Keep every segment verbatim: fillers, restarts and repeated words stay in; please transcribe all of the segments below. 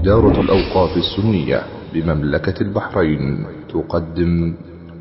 إدارة الأوقاف السنية بمملكة البحرين تقدم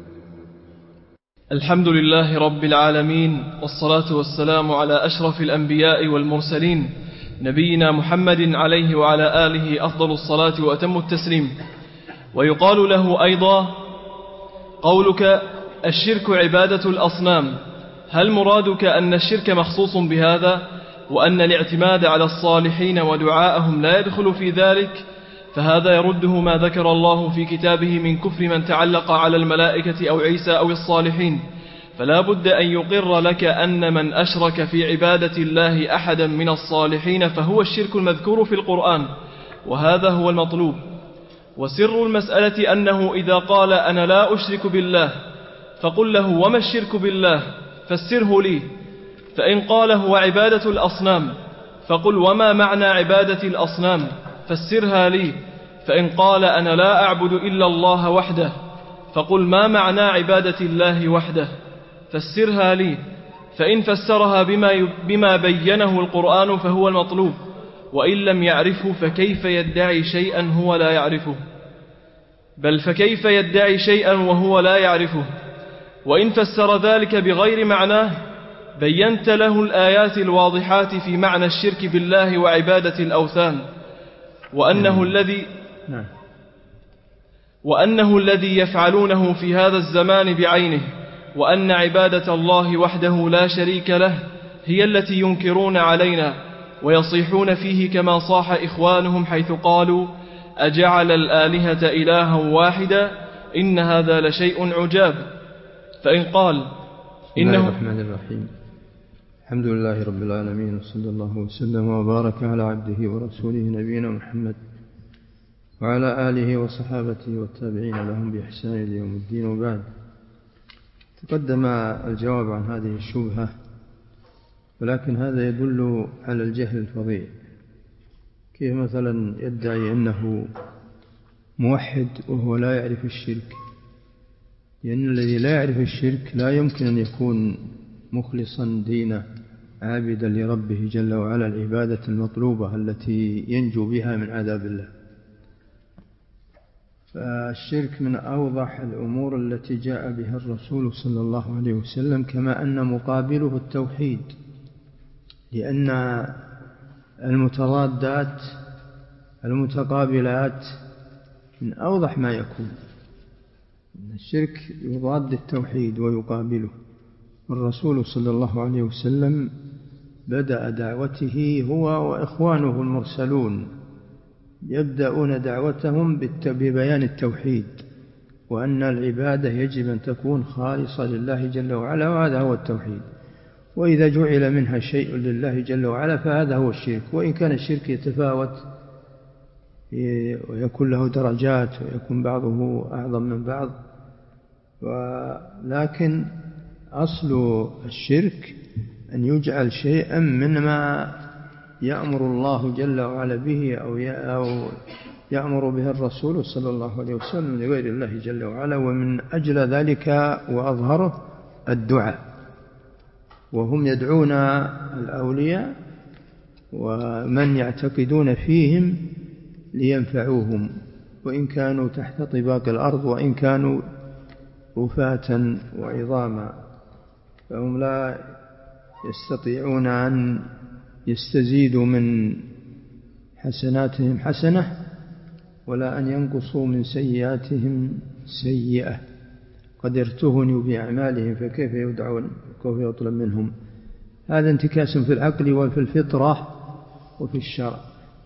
الحمد لله رب العالمين، والصلاة والسلام على أشرف الأنبياء والمرسلين نبينا محمد عليه وعلى آله أفضل الصلاة وأتم التسليم. ويقال له أيضا: قولك الشرك عبادة الأصنام، هل مرادك أن الشرك مخصوص بهذا، وأن الاعتماد على الصالحين ودعاءهم لا يدخل في ذلك؟ فهذا يرده ما ذكر الله في كتابه من كفر من تعلق على الملائكة أو عيسى أو الصالحين. فلا بد أن يقر لك أن من أشرك في عبادة الله أحدا من الصالحين فهو الشرك المذكور في القرآن، وهذا هو المطلوب. وسر المسألة أنه إذا قال أنا لا أشرك بالله فقل له: وما الشرك بالله؟ فسره لي. فإن قال هو عبادة الأصنام فقل: وما معنى عبادة الأصنام؟ فسرها لي. فإن قال أنا لا أعبد إلا الله وحده فقل: ما معنى عبادة الله وحده؟ فسرها لي. فإن فسرها بما, بما بينه القرآن فهو المطلوب، وإن لم يعرفه فكيف يدعي شيئا هو لا يعرفه؟ بل فكيف يدعي شيئا وهو لا يعرفه؟ وإن فسر ذلك بغير معناه بينت له الآيات الواضحات في معنى الشرك بالله وعبادة الأوثان، وأنه الذي وأنه الذي يفعلونه في هذا الزمان بعينه، وأن عبادة الله وحده لا شريك له هي التي ينكرون علينا ويصيحون فيه كما صاح إخوانهم حيث قالوا: أجعل الآلهة إلها واحدا إن هذا لشيء عجاب. فإن قال بسم الله الرحمن الرحيم، الحمد لله رب العالمين، وصلى الله وسلم وبارك على عبده ورسوله نبينا محمد وعلى آله وصحابته والتابعين لهم بإحسان إلى يوم الدين. وبعد، تقدم الجواب عن هذه الشبهة، ولكن هذا يدل على الجهل الفظيع. كيف مثلا يدعي أنه موحد وهو لا يعرف الشرك؟ لأن الذي لا يعرف الشرك لا يمكن أن يكون مخلصا دينه عابدا لربه جل وعلا العبادة المطلوبة التي ينجو بها من عذاب الله. فالشرك من أوضح الأمور التي جاء بها الرسول صلى الله عليه وسلم، كما أن مقابله التوحيد، لأن المتضادات المتقابلات من أوضح ما يكون. الشرك يضاد التوحيد ويقابله. والرسول صلى الله عليه وسلم بدأ دعوته هو وإخوانه المرسلون، يبدأون دعوتهم ببيان التوحيد، وأن العبادة يجب أن تكون خالصة لله جل وعلا، وهذا هو التوحيد. وإذا جعل منها شيء لله جل وعلا فهذا هو الشرك. وإن كان الشرك يتفاوت ويكون له درجات ويكون بعضه أعظم من بعض، ولكن أصل الشرك أن يجعل شيئا مما يأمر الله جل وعلا به أو يأمر به الرسول صلى الله عليه وسلم لغير الله جل وعلا. ومن أجل ذلك وأظهره الدعاء، وهم يدعون الأولياء ومن يعتقدون فيهم لينفعوهم، وإن كانوا تحت طباق الأرض وإن كانوا رفاة وعظاما، فهم لا يستطيعون أن يستزيدوا من حسناتهم حسنة ولا أن ينقصوا من سيئاتهم سيئة. قد ارتهنوا بأعمالهم فكيف يدعون وكيف يطلب منهم؟ هذا انتكاس في العقل وفي الفطرة وفي الشرع.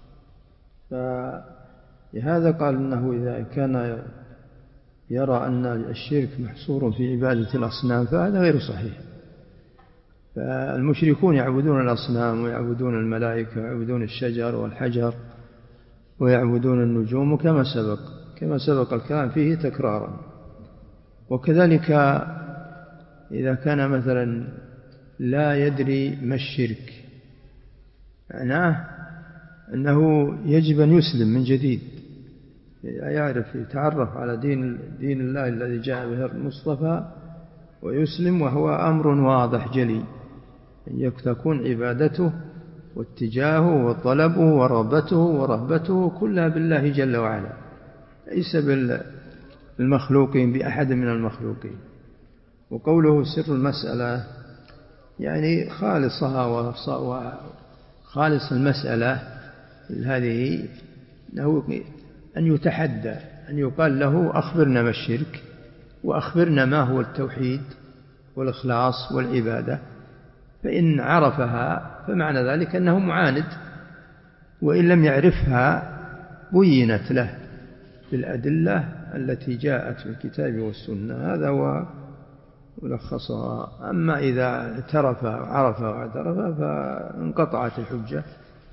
فلهذا قال إنه إذا كان يرى أن الشرك محصور في عبادة الأصنام فهذا غير صحيح. فالمشركون يعبدون الأصنام ويعبدون الملائكة ويعبدون الشجر والحجر ويعبدون النجوم، كما سبق كما سبق الكلام فيه تكرارا. وكذلك إذا كان مثلا لا يدري ما الشرك، معناه أنه يجب أن يسلم من جديد، يعرف يتعرف على دين دين الله الذي جاء به المصطفى ويسلم، وهو أمر واضح جلي أن تكون عبادته واتجاهه وطلبه ورغبته ورهبته كلها بالله جل وعلا، ليس بالمخلوقين بأحد من المخلوقين. وقوله سر المسألة يعني خالصها وخالص المسألة هذه أن يتحدى، أن يقال له أخبرنا ما الشرك، وأخبرنا ما هو التوحيد والإخلاص والعبادة، فإن عرفها فمعنى ذلك أنه معاند، وإن لم يعرفها بينت له بالأدلة التي جاءت في الكتاب والسنة. هذا هو ملخصها. أما إذا اعترف وعرف واعترف فانقطعت الحجة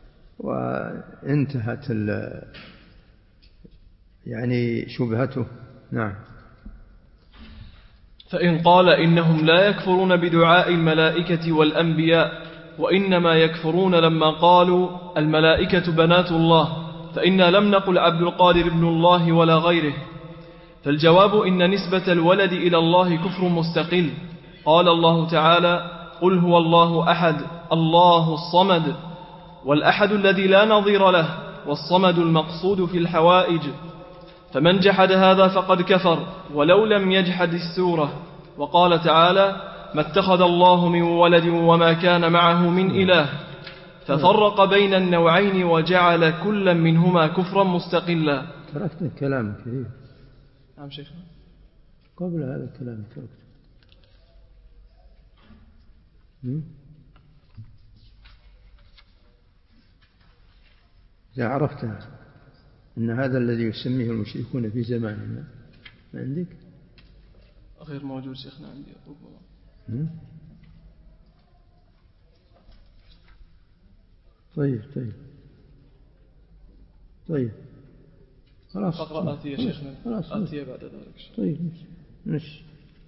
وانتهت يعني شبهته. نعم. فإن قال إنهم لا يكفرون بدعاء الملائكة والأنبياء، وإنما يكفرون لما قالوا الملائكة بنات الله، فإنا لم نقل عبد القادر ابن الله ولا غيره. فالجواب إن نسبة الولد إلى الله كفر مستقل. قال الله تعالى قل هو الله أحد الله الصمد، والأحد الذي لا نظير له، والصمد المقصود في الحوائج. فمن جحد هذا فقد كفر ولو لم يجحد السورة. وقال تعالى ما اتخذ الله من ولد وما كان معه من إله، ففرق بين النوعين وجعل كلا منهما كفرا مستقلا. تركت كلام كثير. نعم شيخ. قبل هذا الكلام تركت. إذا عرفت أن هذا الذي يسميه المشركون في زماننا ما عندك؟ غير موجود شيخنا عندي. طيب طيب طيب خلاص. فقرة آتية شيخنا. خلاص آتية بعد ذلك. طيب مش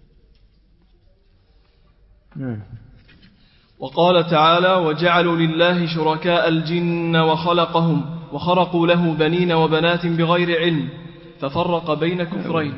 نعم. وقال تعالى وجعلوا لله شركاء الجن وخلقهم وخرقوا له بنين وبنات بغير علم، ففرق بين كفرين.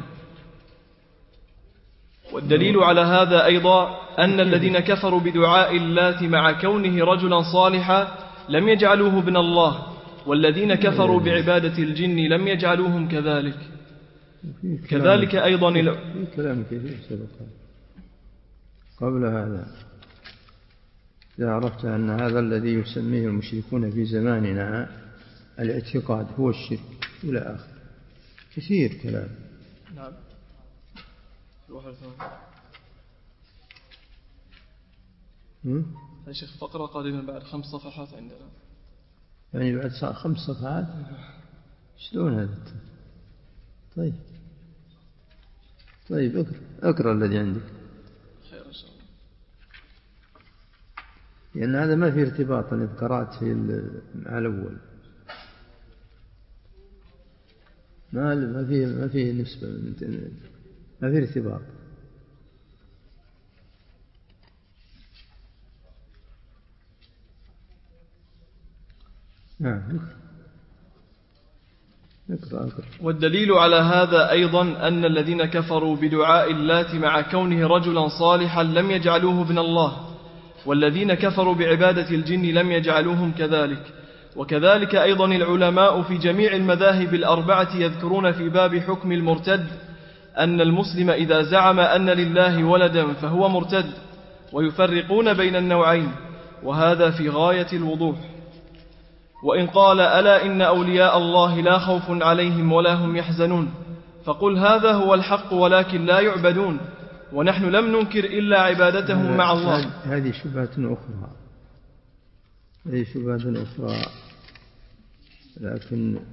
والدليل على هذا أيضا أن الذين كفروا بدعاء اللات مع كونه رجلا صالحا لم يجعلوه ابن الله، والذين كفروا بعبادة الجن لم يجعلوهم كذلك. كذلك أيضا في كلام كثير سبق قبل هذا. إذا عرفت أن هذا الذي يسميه المشركون في زماننا الاعتقاد هو الشرك إلى آخر، كثير كلام. نعم. يا شيخ فقرة قادمة بعد خمس صفحات عندنا. يعني بعد خمس صفحات شلون هذا؟ طيب طيب اقرأ اقرأ الذي عندك. خير إن شاء الله. لأن هذا ما في ارتباط إذا قرأت في مع الأول، ما ما في ما في نسبة، ما في ارتباط. نعم. اقرأ اقرأ. والدليل على هذا أيضا أن الذين كفروا بدعاء اللات مع كونه رجلا صالحا لم يجعلوه ابن الله، والذين كفروا بعبادة الجن لم يجعلوهم كذلك. وكذلك أيضا العلماء في جميع المذاهب الأربعة يذكرون في باب حكم المرتد أن المسلم إذا زعم أن لله ولدا فهو مرتد، ويفرقون بين النوعين، وهذا في غاية الوضوح. وإن قال ألا إن أولياء الله لا خوف عليهم ولا هم يحزنون، فقل هذا هو الحق ولكن لا يعبدون، ونحن لم ننكر إلا عبادتهم مع الله. هذه شبهة أخرى، هذه شبهة أخرى، لكن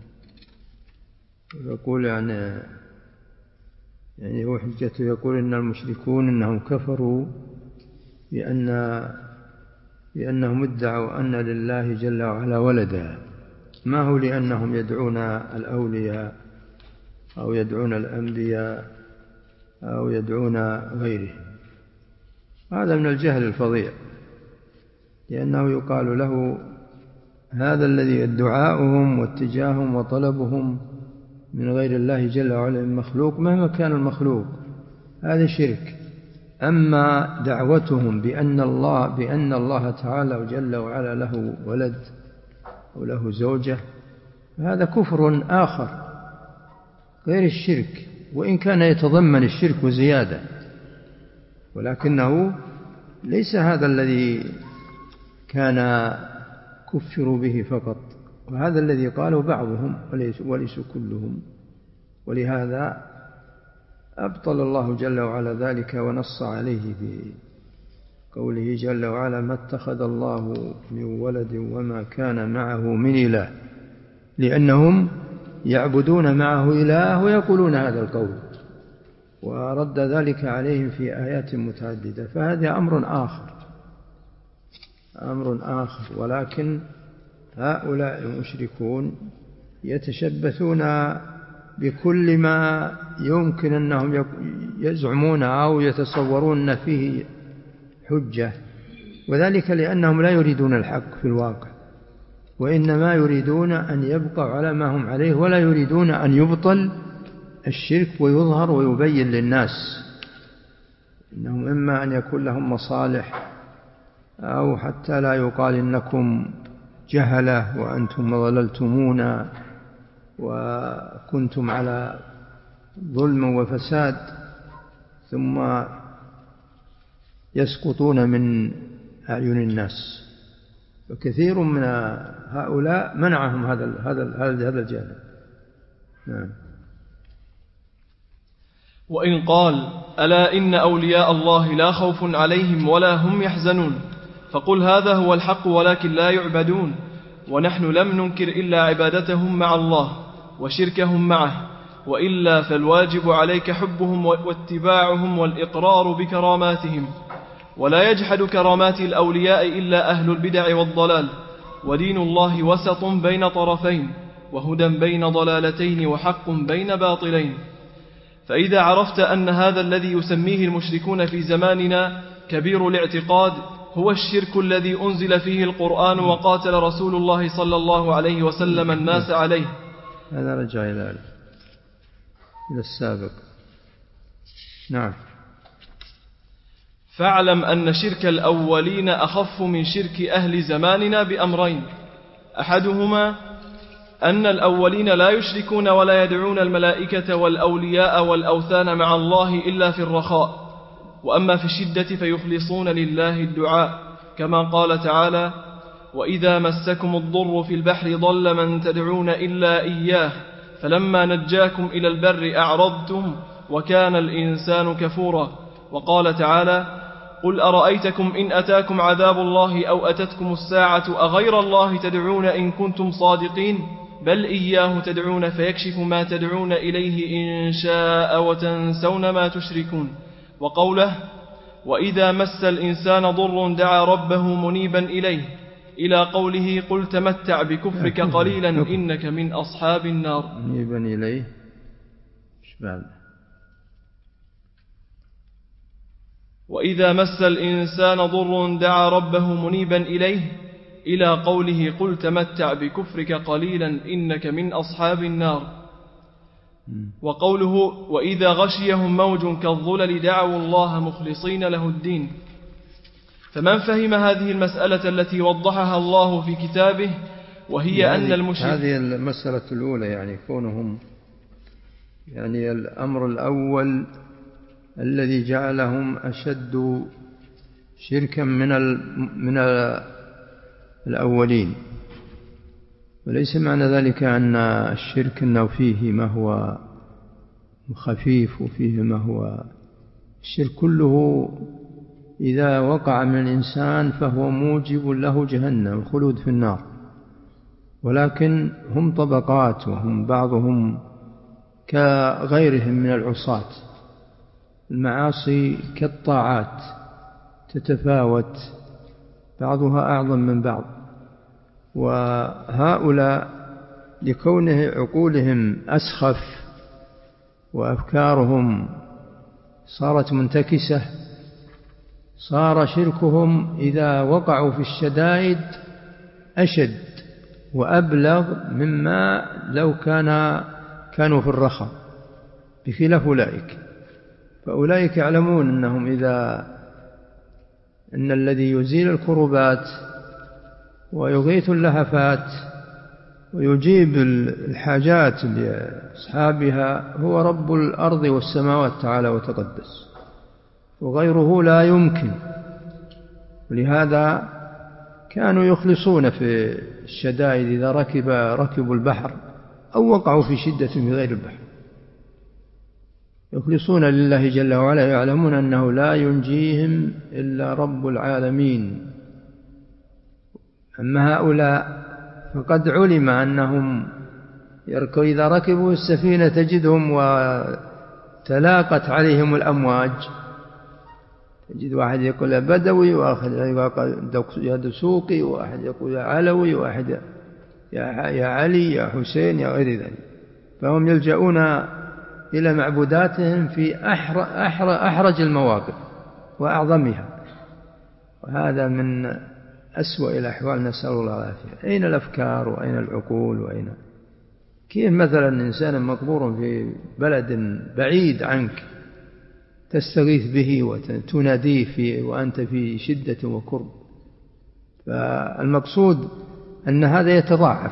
يقول يعني يعني هو حجته يقول إن المشركون إنهم كفروا بأن بأنهم ادعوا أن لله جل وعلا ولدا، ما هو لأنهم يدعون الأولياء أو يدعون الأنبياء أو يدعون غيرهم. هذا من الجهل الفظيع، لأنه يقال له هذا الذي دعاؤهم واتجاههم وطلبهم من غير الله جل وعلا من مخلوق مهما كان المخلوق، هذا شرك، أما دعوتهم بأن الله بأن الله تعالى جل وعلا له ولد أو له زوجة، هذا كفر آخر غير الشرك، وإن كان يتضمن الشرك وزيادة، ولكنه ليس هذا الذي كان كفروا به فقط، وهذا الذي قاله بعضهم وليس كلهم. ولهذا أبطل الله جل وعلا ذلك ونص عليه بقوله جل وعلا: ما اتخذ الله من ولد وما كان معه من إله، لأنهم يعبدون معه إله ويقولون هذا القول، ورد ذلك عليهم في آيات متعددة. فهذا أمر آخر أمر آخر ولكن هؤلاء المشركون يتشبثون بكل ما يمكن أنهم يزعمون أو يتصورون فيه حجة، وذلك لأنهم لا يريدون الحق في الواقع، وإنما يريدون أن يبقوا على ما هم عليه، ولا يريدون أن يبطل الشرك ويظهر ويبين للناس. إنهم إما أن يكون لهم مصالح، أو حتى لا يقال إنكم جهلة وأنتم ضللتمونا وكنتم على ظلم وفساد، ثم يسقطون من أعين الناس. وكثير من هؤلاء منعهم هذا هذا هذا الجانب. نعم. وإن قال: ألا إن أولياء الله لا خوف عليهم ولا هم يحزنون، فقل هذا هو الحق ولكن لا يعبدون، ونحن لم ننكر إلا عبادتهم مع الله وشركهم معه، وإلا فالواجب عليك حبهم واتباعهم والإقرار بكراماتهم. ولا يجحد كرامات الأولياء إلا أهل البدع والضلال، ودين الله وسط بين طرفين، وهدى بين ضلالتين، وحق بين باطلين. فإذا عرفت أن هذا الذي يسميه المشركون في زماننا كبير الاعتقاد هو الشرك الذي أنزل فيه القرآن وقاتل رسول الله صلى الله عليه وسلم الناس عليه. هذا رجع إلى السابق. نعم. فاعلم أن شرك الأولين أخف من شرك أهل زماننا بأمرين: أحدهما أن الأولين لا يشركون ولا يدعون الملائكة والأولياء والأوثان مع الله إلا في الرخاء، وأما في الشدة فيخلصون لله الدعاء، كما قال تعالى: وإذا مسكم الضر في البحر ضل من تدعون إلا إياه فلما نجاكم إلى البر أعرضتم وكان الإنسان كفورا. وقال تعالى: قل أرأيتكم إن أتاكم عذاب الله أو أتتكم الساعة أغير الله تدعون إن كنتم صادقين بل إياه تدعون فيكشف ما تدعون إليه إن شاء وتنسون ما تشركون. وقوله: وإذا مس الإنسان ضر دعا ربه منيبا إليه، إلى قوله: قل تمتع بكفرك قليلا إنك من أصحاب النار. منيبا إليه وإذا مس الإنسان ضر دعا ربه منيبا إليه، إلى قوله: قل تمتع بكفرك قليلا إنك من أصحاب النار. وقوله: وإذا غشيهم موج كالظلل دعوا الله مخلصين له الدين. فمن فهم هذه المسألة التي وضحها الله في كتابه، وهي أن المشرك هذه المسألة الأولى، يعني كونهم يعني الأمر الأول الذي جعلهم أشد شركا من من الأولين. وليس معنى ذلك أن الشرك أنه فيه ما هو خفيف وفيه ما هو، الشرك كله إذا وقع من الإنسان فهو موجب له جهنم الخلود في النار. ولكن هم طبقات، وهم بعضهم كغيرهم من العصاة. المعاصي كالطاعات تتفاوت، بعضها أعظم من بعض. وهؤلاء لكونه عقولهم أسخف وأفكارهم صارت منتكسة، صار شركهم إذا وقعوا في الشدائد أشد وأبلغ مما لو كان كانوا في الرخاء، بخلاف أولئك. فأولئك يعلمون أنهم إذا أن الذي يزيل الكربات ويغيث اللهفات ويجيب الحاجات لأصحابها هو رب الأرض والسماوات تعالى وتقدس، وغيره لا يمكن. ولهذا كانوا يخلصون في الشدائد إذا ركب ركبوا البحر أو وقعوا في شدة في غير البحر، يخلصون لله جل وعلا، يعلمون أنه لا ينجيهم إلا رب العالمين. أما هؤلاء فقد علم أنهم إذا ركبوا السفينة تجدهم وتلاقت عليهم الأمواج، تجد واحد يقول بدوي، واحد يقول دسوقي، واحد يقول علوي، واحد يا علي يا حسين يا غير ذلك، فهم يلجؤون إلى معبوداتهم في أحرج المواقف وأعظمها، وهذا من أسوأ الأحوال، نسأل الله العافية. أين الأفكار وأين العقول وأين كيف مثلا إنسان مقبور في بلد بعيد عنك تستغيث به وتناديه فيه وأنت في شدة وكرب؟ فالمقصود أن هذا يتضاعف،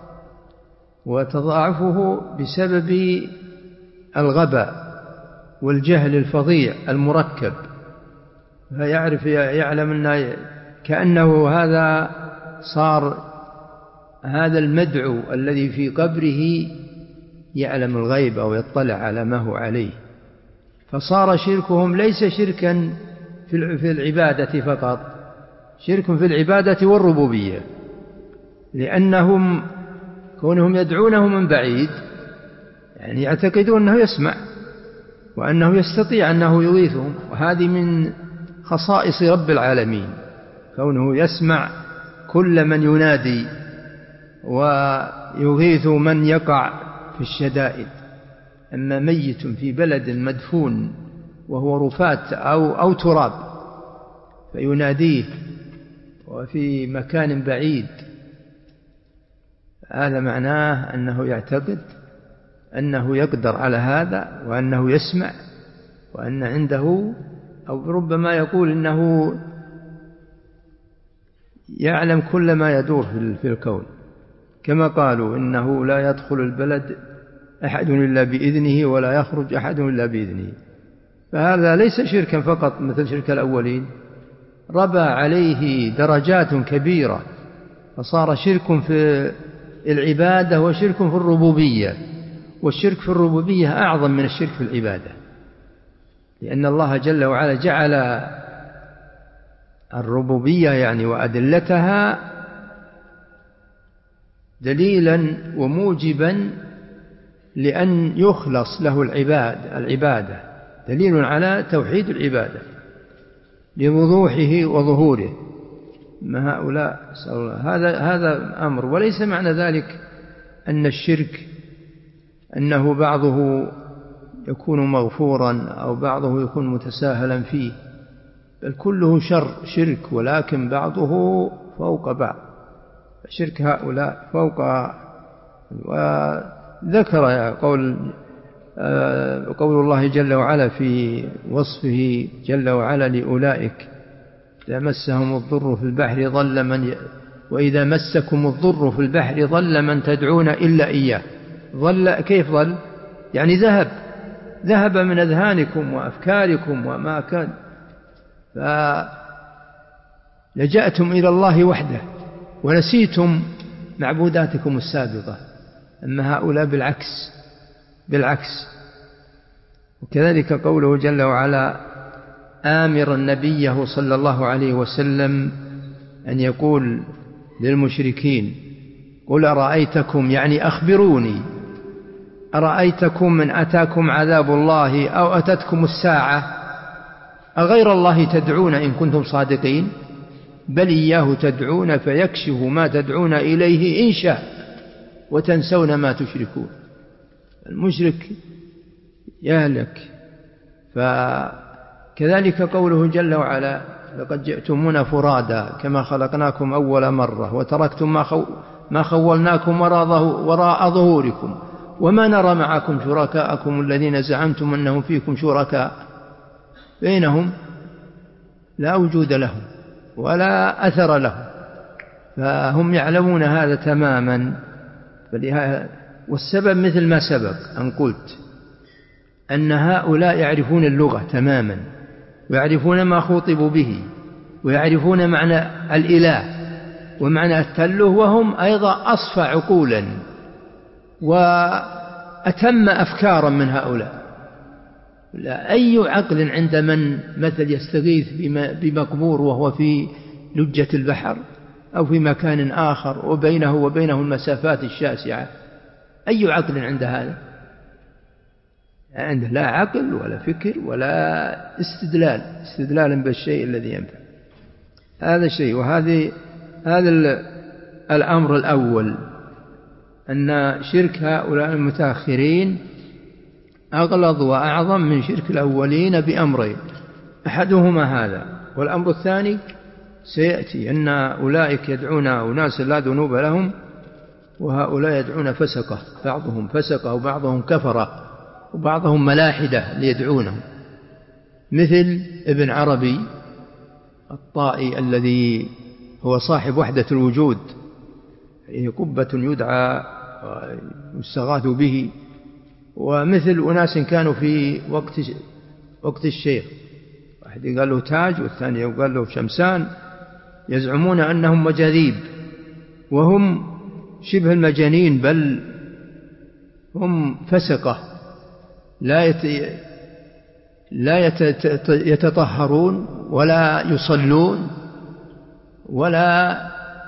وتضاعفه بسبب الغباء والجهل الفظيع المركب، فيعرف يعلم أن كأنه هذا صار هذا المدعو الذي في قبره يعلم الغيب أو يطلع على ما هو عليه، فصار شركهم ليس شركا في العبادة فقط، شرك في العبادة والربوبية، لأنهم كونهم يدعونه من بعيد يعني يعتقدون أنه يسمع وأنه يستطيع أنه يغيثهم، وهذه من خصائص رب العالمين، كونه يسمع كل من ينادي ويغيث من يقع في الشدائد. أما ميت في بلد مدفون وهو رفات أو, أو تراب فيناديه وفي مكان بعيد، هذا معناه أنه يعتقد أنه يقدر على هذا وأنه يسمع وأن عنده، أو ربما يقول أنه يعلم كل ما يدور في الكون، كما قالوا إنه لا يدخل البلد أحد إلا بإذنه ولا يخرج أحد إلا بإذنه. فهذا ليس شركا فقط مثل شرك الأولين، ربى عليه درجات كبيرة، فصار شرك في العبادة وشرك في الربوبية، والشرك في الربوبية أعظم من الشرك في العبادة، لأن الله جل وعلا جعل الربوبية يعني وأدلتها دليلا وموجبا لأن يخلص له العباد العبادة، دليل على توحيد العبادة لوضوحه وظهوره. ما هؤلاء هذا هذا أمر، وليس معنى ذلك أن الشرك أنه بعضه يكون مغفورا أو بعضه يكون متساهلا فيه، بل كله شر شرك، ولكن بعضه فوق بعض، شرك هؤلاء فوق. وذكر قول قول الله جل وعلا في وصفه جل وعلا لأولئك إذا مسهم الضر في البحر ضل من ي... وإذا مسكم الضر في البحر ضل من تدعون إلا إياه. ضل كيف ضل؟ يعني ذهب ذهب من أذهانكم وأفكاركم وما كان، فلجأتم إلى الله وحده ونسيتم معبوداتكم السابقة. أما هؤلاء بالعكس بالعكس. وكذلك قوله جل وعلا آمرا نبيه صلى الله عليه وسلم أن يقول للمشركين قل أرأيتكم، يعني أخبروني، أرأيتكم من أتاكم عذاب الله أو أتتكم الساعة أغير الله تدعون إن كنتم صادقين؟ بل إياه تدعون فيكشف ما تدعون إليه إن شاء وتنسون ما تشركون. المشرك يهلك. فكذلك قوله جل وعلا لقد جئتمونا فرادا كما خلقناكم أول مرة وتركتم ما, خو ما خولناكم وراء ظهوركم وما نرى معكم شركاءكم الذين زعمتم أنهم فيكم شركاء بينهم لا وجود لهم ولا أثر لهم، فهم يعلمون هذا تماما. والسبب مثل ما سبق أن قلت أن هؤلاء يعرفون اللغة تماما، ويعرفون ما خوطبوا به، ويعرفون معنى الإله ومعنى التله، وهم أيضا أصفى عقولا وأتم أفكارا من هؤلاء. لا أي عقل عند من مثل يستغيث بمقبور وهو في لجة البحر أو في مكان آخر وبينه وبينه المسافات الشاسعة، أي عقل عند هذا؟ عنده لا عقل ولا فكر ولا استدلال استدلالا بالشيء الذي ينفع. هذا الشيء. وهذه هذا الأمر الأول، أن شرك هؤلاء المتأخرين أغلظ وأعظم من شرك الأولين بأمرين، أحدهما هذا، والأمر الثاني سيأتي أن أولئك يدعون أناس لا ذنوب لهم، وهؤلاء يدعون فسقة، بعضهم فسقة وبعضهم كفرة وبعضهم ملاحدة ليدعونهم، مثل ابن عربي الطائي الذي هو صاحب وحدة الوجود، هي قبة يدعى يستغاث به، ومثل أناس كانوا في وقت وقت الشيخ، واحد قال له تاج والثاني قال له شمسان، يزعمون أنهم مجاذيب وهم شبه المجانين، بل هم فسقة لا يت... لا يت... يتطهرون ولا يصلون ولا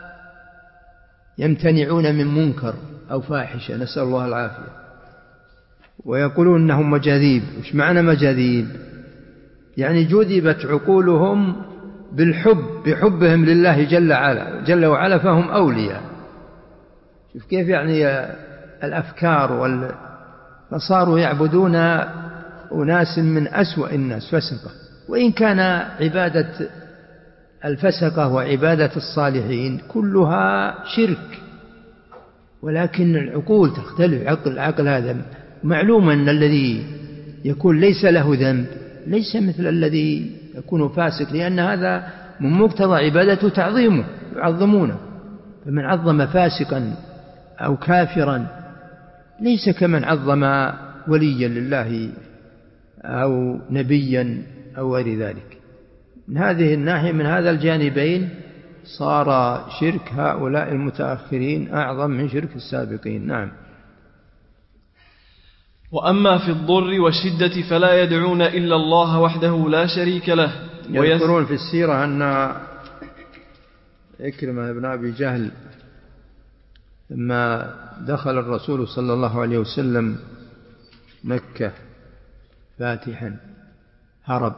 يمتنعون من منكر أو فاحشة، نسأل الله العافية، ويقولون أنهم مجاذيب. وش معنى مجاذيب؟ يعني جذبت عقولهم بالحب، بحبهم لله جل وعلا جل وعلا، فهم أولياء. شوف كيف يعني الأفكار وال... فصاروا يعبدون أناس من أسوأ الناس فسقة. وإن كان عبادة الفسقة وعبادة الصالحين كلها شرك، ولكن العقول تختلف. عقل عقل هذا معلوم أن الذي يكون ليس له ذنب ليس مثل الذي يكون فاسق، لأن هذا من مقتضى عبادته تعظيمه، يعظمونه. فمن عظم فاسقا أو كافرا ليس كمن عظم وليا لله أو نبيا أو غير ذلك. من هذه الناحية، من هذا الجانبين، صار شرك هؤلاء المتأخرين أعظم من شرك السابقين. نعم. وأما في الضر والشدة فلا يدعون إلا الله وحده لا شريك له. يذكرون في السيرة أن إكرمة بن أبي جهل لما دخل الرسول صلى الله عليه وسلم مكة فاتحا هرب،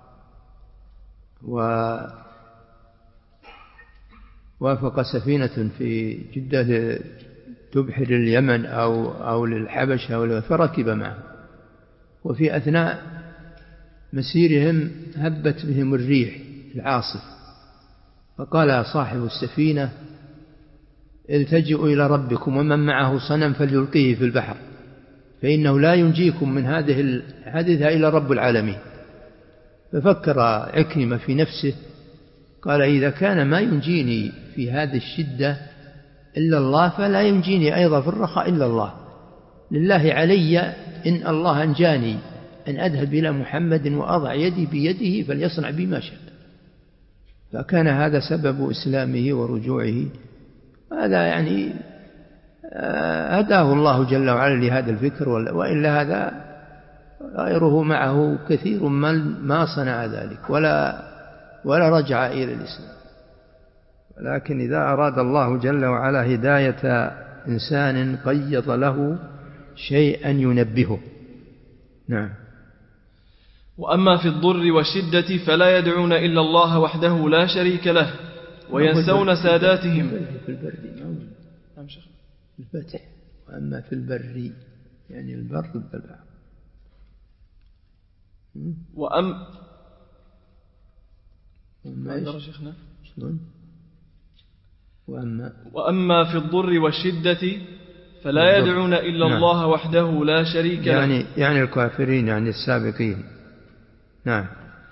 ووافق سفينة في جدة تبحر اليمن أو, أو للحبشة، فركب معه، وفي أثناء مسيرهم هبت بهم الريح العاصف، فقال صاحب السفينة التجئوا إلى ربكم ومن معه صنم فليلقيه في البحر فإنه لا ينجيكم من هذه الحادثة إلا رب العالمين. ففكر عكرمة في نفسه قال إذا كان ما ينجيني في هذه الشدة إلا الله فلا ينجيني أيضا في الرخاء إلا الله. لله علي إن الله أنجاني أن أذهب إلى محمد وأضع يدي بيده فليصنع بي ما شاء. فكان هذا سبب إسلامه ورجوعه. هذا يعني هداه الله جل وعلا لهذا الفكر، وإلا هذا غيره معه كثير من ما صنع ذلك ولا ولا رجع إلى الإسلام. ولكن إذا أراد الله جل وعلا هداية إنسان قيض له شيئا ينبهه. نعم. وأما في الضر والشدة فلا يدعون إلا الله وحده لا شريك له وينسون ساداتهم. في البر الفتح. وأما في البر يعني البر بالبعض. وأم وأما شيخنا شلون؟ وأما وأما في الضر والشدة فلا يدعون إلا نعم. الله وحده لا شريك له. يعني يعني الكافرين يعني السابقين. نعم.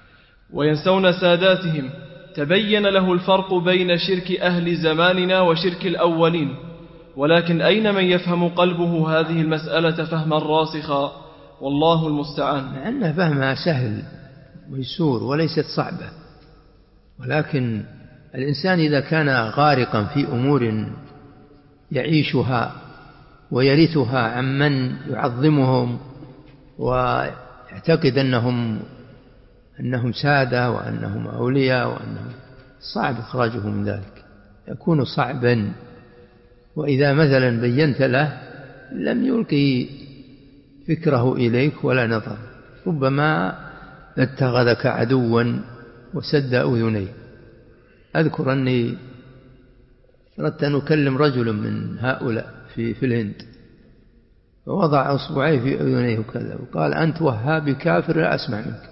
وينسون ساداتهم، تبين له الفرق بين شرك أهل زماننا وشرك الأولين، ولكن أين من يفهم قلبه هذه المسألة فهما راسخا، والله المستعان. مع أن فهمها سهل ويسور وليست صعبة، ولكن الإنسان إذا كان غارقا في أمور يعيشها ويرثها عمن يعظمهم ويعتقد أنهم أنهم سادة وأنهم أولياء وأنهم صعب إخراجهم من ذلك، يكون صعبا. وإذا مثلا بينت له لم يلقي فكره إليك ولا نظر، ربما اتخذك عدوا وسد أذنيه. أذكر أني أردت أن أكلم رجل من هؤلاء في, في الهند، ووضع أصبعيه في أذنيه وكذا وقال: أنت وهابي كافر لا أسمع منك.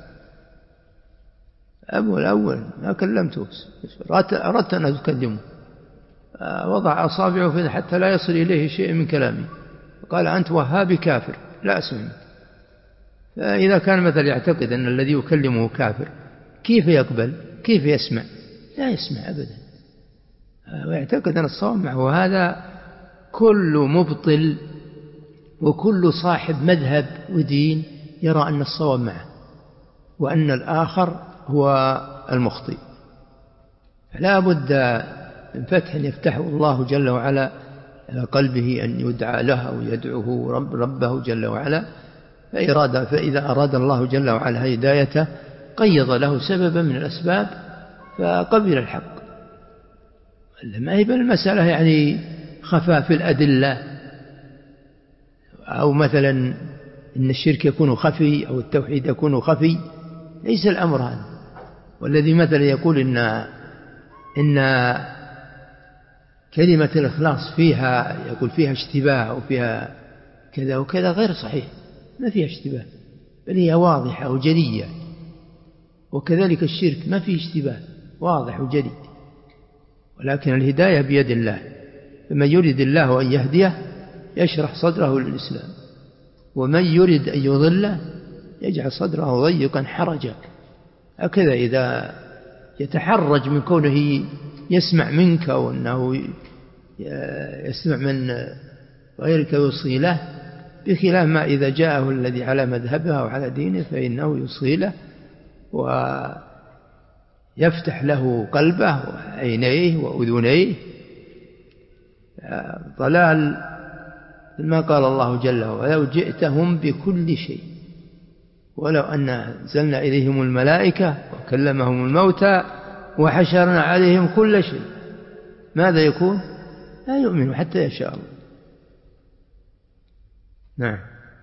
أبو الأول ما كلمته، أردت أن أكلمه، وضع أصابعه فيه حتى لا يصل إليه شيء من كلامي، وقال: أنت وهابي كافر لا أسمع منك. فإذا كان مثلا يعتقد أن الذي يكلمه كافر، كيف يقبل؟ كيف يسمع؟ لا يسمع أبدا، ويعتقد أن الصواب معه. وهذا كل مبطل وكل صاحب مذهب ودين يرى أن الصواب معه وأن الآخر هو المخطئ. فلا بد من فتح يفتحه الله جل وعلا على قلبه أن يدعى له أو يدعوه رب ربه جل وعلا، فإرادة فإذا أراد الله جل وعلا هدايته قيض له سببا من الأسباب فقبل الحق. ما هي بالمسألة يعني خفاء في الأدلة، أو مثلا إن الشرك يكون خفي أو التوحيد يكون خفي، ليس الأمر هذا. والذي مثلا يقول إن إن كلمة الإخلاص فيها يقول فيها اشتباه أو فيها كذا وكذا، غير صحيح، ما فيها اشتباه، بل هي واضحة وجلية. وكذلك الشرك ما فيه اشتباه، واضح وجلي. ولكن الهداية بيد الله، فمن يريد الله أن يهديه يشرح صدره للإسلام، ومن يريد أن يضله يجعل صدره ضيقا حرجا. هكذا إذا يتحرج من كونه يسمع منك أو أنه يسمع من غيرك يوصي له، بخلاف ما إذا جاءه الذي على مذهبه أو على دينه فإنه يوصي له ويفتح له قلبه وعينيه وأذنيه. ضلال ما قال الله جل وعلا: ولو جئتهم بكل شيء، ولو أن أنزلنا إليهم الملائكة وكلمهم الموتى وحشرنا عليهم كل شيء، ماذا يكون؟ لا يؤمن حتى يشاء الله. نعم.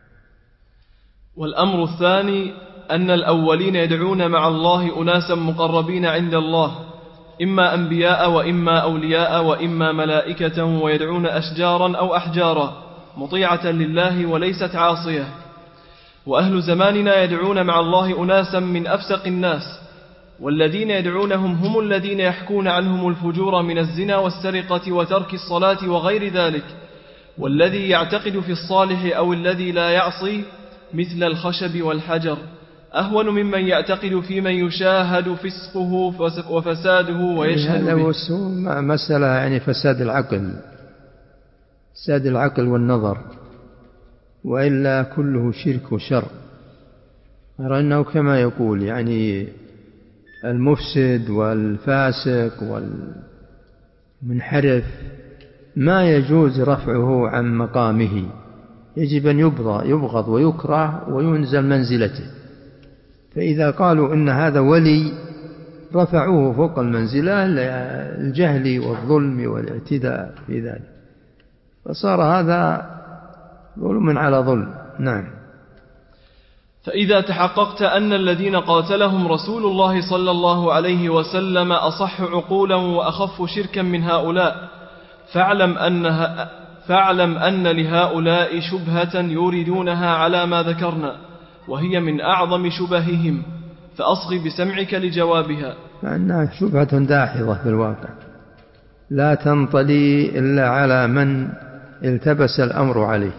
والأمر الثاني أن الأولين يدعون مع الله أناسا مقربين عند الله، إما أنبياء وإما أولياء وإما ملائكة، ويدعون أشجارا أو أحجارا مطيعة لله وليست عاصية. وأهل زماننا يدعون مع الله أناسا من أفسق الناس، والذين يدعونهم هم الذين يحكون عنهم الفجور من الزنا والسرقة وترك الصلاة وغير ذلك. والذي يعتقد في الصالح أو الذي لا يعصي مثل الخشب والحجر أهون ممن يعتقد في من يشاهد فسقه وفساده ويشهد هذا به. هو مسألة يعني فساد العقل، فساد العقل والنظر، وإلا كله شرك وشر. أرى أنه كما يقول يعني المفسد والفاسق والمنحرف ما يجوز رفعه عن مقامه، يجب أن يبغض ويكره وينزل منزلته. فإذا قالوا إن هذا ولي رفعوه فوق المنزلة للجهل والظلم والاعتداء في ذلك، فصار هذا ظلم على ظلم. نعم. فإذا تحققت أن الذين قاتلهم رسول الله صلى الله عليه وسلم أصح عقولا وأخف شركا من هؤلاء، فاعلم أنها فاعلم أن لهؤلاء شبهة يريدونها على ما ذكرنا، وهي من أعظم شبههم، فأصغي بسمعك لجوابها. فإنها شبهة داحضة في الواقع لا تنطلي إلا على من التبس الأمر عليه،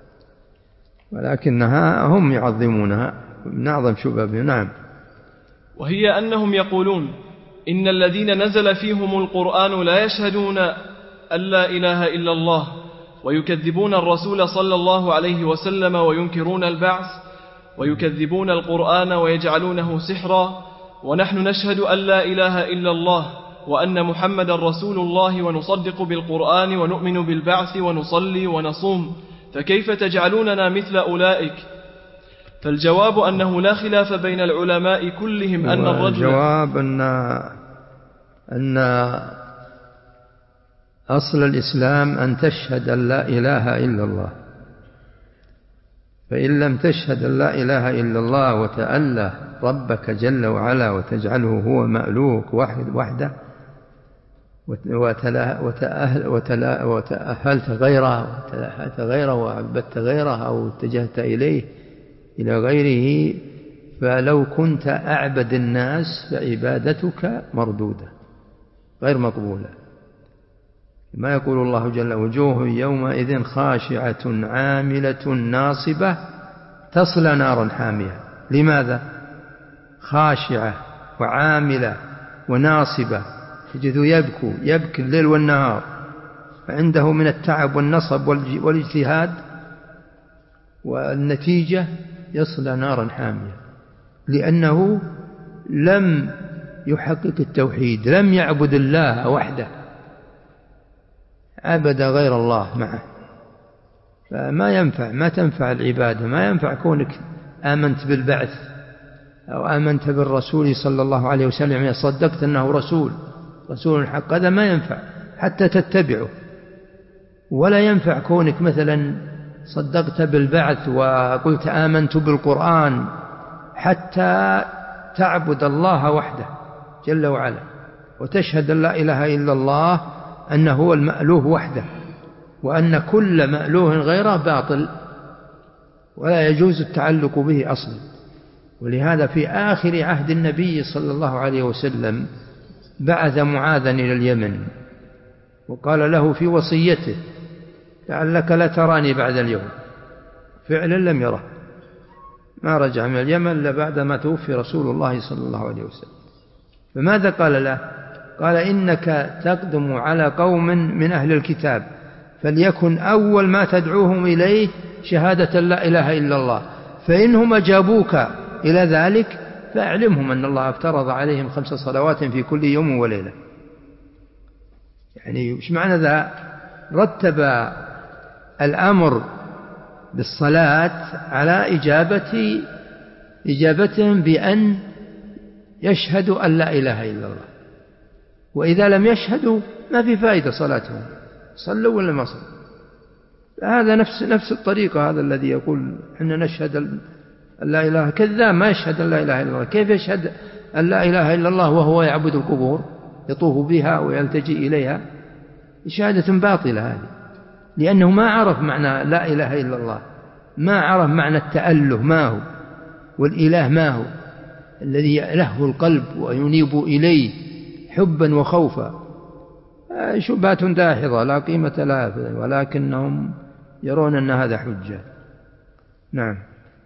ولكنها هم يعظمونها من أعظم شبههم. نعم. وهي أنهم يقولون إن الذين نزل فيهم القرآن لا يشهدون أن لا إله إلا الله، ويكذبون الرسول صلى الله عليه وسلم، وينكرون البعث، ويكذبون القرآن ويجعلونه سحرا، ونحن نشهد أن لا إله إلا الله وأن محمد رسول الله، ونصدق بالقرآن ونؤمن بالبعث ونصلي ونصوم، فكيف تجعلوننا مثل أولئك؟ فالجواب أنه لا خلاف بين العلماء كلهم أن الرجل الجواب أن أن أصل الإسلام أن تشهد أن لا إله إلا الله، فإن لم تشهد أن لا إله إلا الله وتأله ربك جل وعلا وتجعله هو مألوك وحده، وتأهلت غيره وتلهت غيره وعبدت غيره أو اتجهت إليه إلى غيره، فلو كنت أعبد الناس فعبادتك مردودة غير مقبولة. ما يقول الله جل وجوه يومئذ خاشعة عاملة ناصبة تصلى نارا حامية. لماذا؟ خاشعة وعاملة وناصبة، تجد يبكو يبكي الليل والنهار، فعنده من التعب والنصب والاجتهاد، والنتيجة يصلى نارا حامية، لأنه لم يحقق التوحيد، لم يعبد الله وحده، عبد غير الله معه. فما ينفع، ما تنفع العبادة، ما ينفع كونك آمنت بالبعث أو آمنت بالرسول صلى الله عليه وسلم، يعني صدقت أنه رسول رسول حق، هذا ما ينفع حتى تتبعه. ولا ينفع كونك مثلا صدقت بالبعث وقلت آمنت بالقرآن حتى تعبد الله وحده جل وعلا، وتشهد أن لا إله إلا الله أنه هو المألوه وحده، وأن كل مألوه غيره باطل ولا يجوز التعلق به أصلا. ولهذا في آخر عهد النبي صلى الله عليه وسلم بعث معاذا إلى اليمن، وقال له في وصيته لعلك لا تراني بعد اليوم. فعلا لم يره، ما رجع من اليمن إلا بعدما توفي رسول الله صلى الله عليه وسلم. فماذا قال له؟ قال إنك تقدم على قوم من أهل الكتاب، فليكن أول ما تدعوهم إليه شهادة لا إله إلا الله، فإنهم أجابوك إلى ذلك فأعلمهم أن الله افترض عليهم خمس صلوات في كل يوم وليلة. يعني وش معنى ذا؟ رتب الأمر بالصلاة على إجابة إجابتهم بأن يشهدوا أن لا إله إلا الله، وإذا لم يشهدوا ما في فائدة صلاتهم، صلوا ولا ما صلوا. هذا نفس نفس الطريقة، هذا الذي يقول إحنا نشهد أن لا إله، كذاب ما يشهد أن لا إله إلا الله. كيف يشهد أن لا إله إلا الله وهو يعبد القبور، يطوف بها ويلتجئ إليها؟ شهادة باطلة هذه، لأنه ما عرف معنى لا إله إلا الله، ما عرف معنى التأله ما هو، والإله ما هو الذي يأله القلب وينيب إليه حبا وخوفا. شبهات داحضة لا قيمة لها، ولكنهم يرون أن هذا حجة. نعم.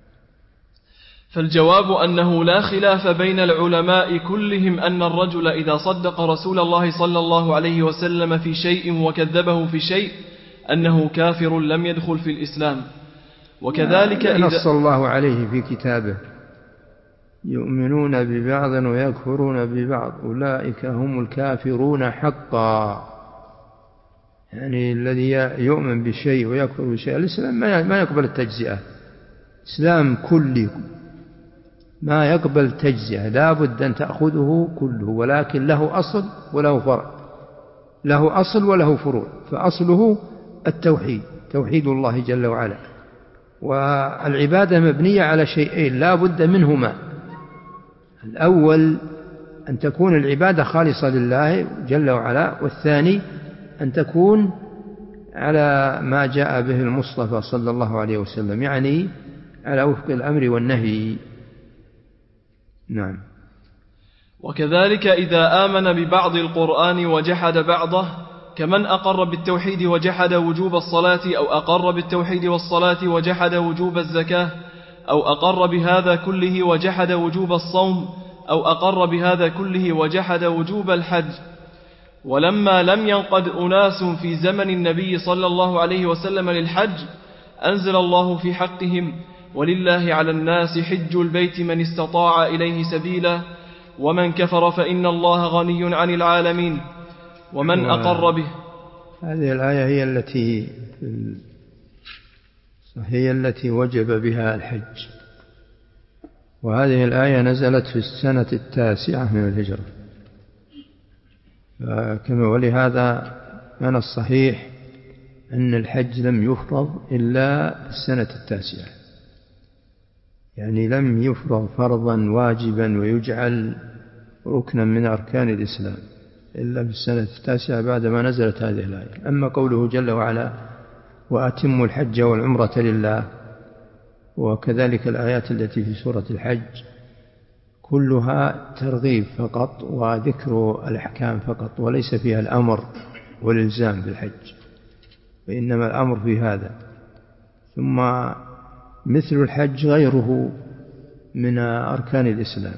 فالجواب أنه لا خلاف بين العلماء كلهم أن الرجل إذا صدق رسول الله صلى الله عليه وسلم في شيء وكذبه في شيء أنه كافر لم يدخل في الإسلام. وكذلك إذا نص الله عليه في كتابه يؤمنون ببعض ويكفرون ببعض أولئك هم الكافرون حقا. يعني الذي يؤمن بشيء ويكفر بشيء، الإسلام ما يقبل التجزئة، إسلام كلي ما يقبل تجزئة، لا بد أن تأخذه كله، ولكن له أصل وله فرع، له أصل وله فروع. فأصله التوحيد، توحيد الله جل وعلا، والعبادة مبنية على شيئين لا بد منهما. الأول أن تكون العبادة خالصة لله جل وعلا، والثاني أن تكون على ما جاء به المصطفى صلى الله عليه وسلم، يعني على وفق الأمر والنهي. نعم. وكذلك إذا آمن ببعض القرآن وجحد بعضه، كمن أقر بالتوحيد وجحد وجوب الصلاة، أو أقر بالتوحيد والصلاة وجحد وجوب الزكاة، أو أقر بهذا كله وجحد وجوب الصوم، أو أقر بهذا كله وجحد وجوب الحج. ولما لم ينقد أناس في زمن النبي صلى الله عليه وسلم للحج أنزل الله في حقهم: ولله على الناس حج البيت من استطاع إليه سبيلا ومن كفر فإن الله غني عن العالمين. ومن أقر به. هذه الآية هي التي هي التي وجب بها الحج، وهذه الآية نزلت في السنة التاسعة من الهجرة، كما ولهذا كان الصحيح أن الحج لم يفرض إلا في السنة التاسعة، يعني لم يفرض فرضا واجبا ويجعل ركنا من أركان الإسلام إلا في السنة التاسعة بعدما نزلت هذه الآية. أما قوله جل وعلا: وأتموا الحج والعمرة لله، وكذلك الآيات التي في سورة الحج كلها ترغيب فقط وذكر الأحكام فقط، وليس فيها الأمر والإلزام بالحج، وإنما الأمر في هذا. ثم مثل الحج غيره من أركان الإسلام،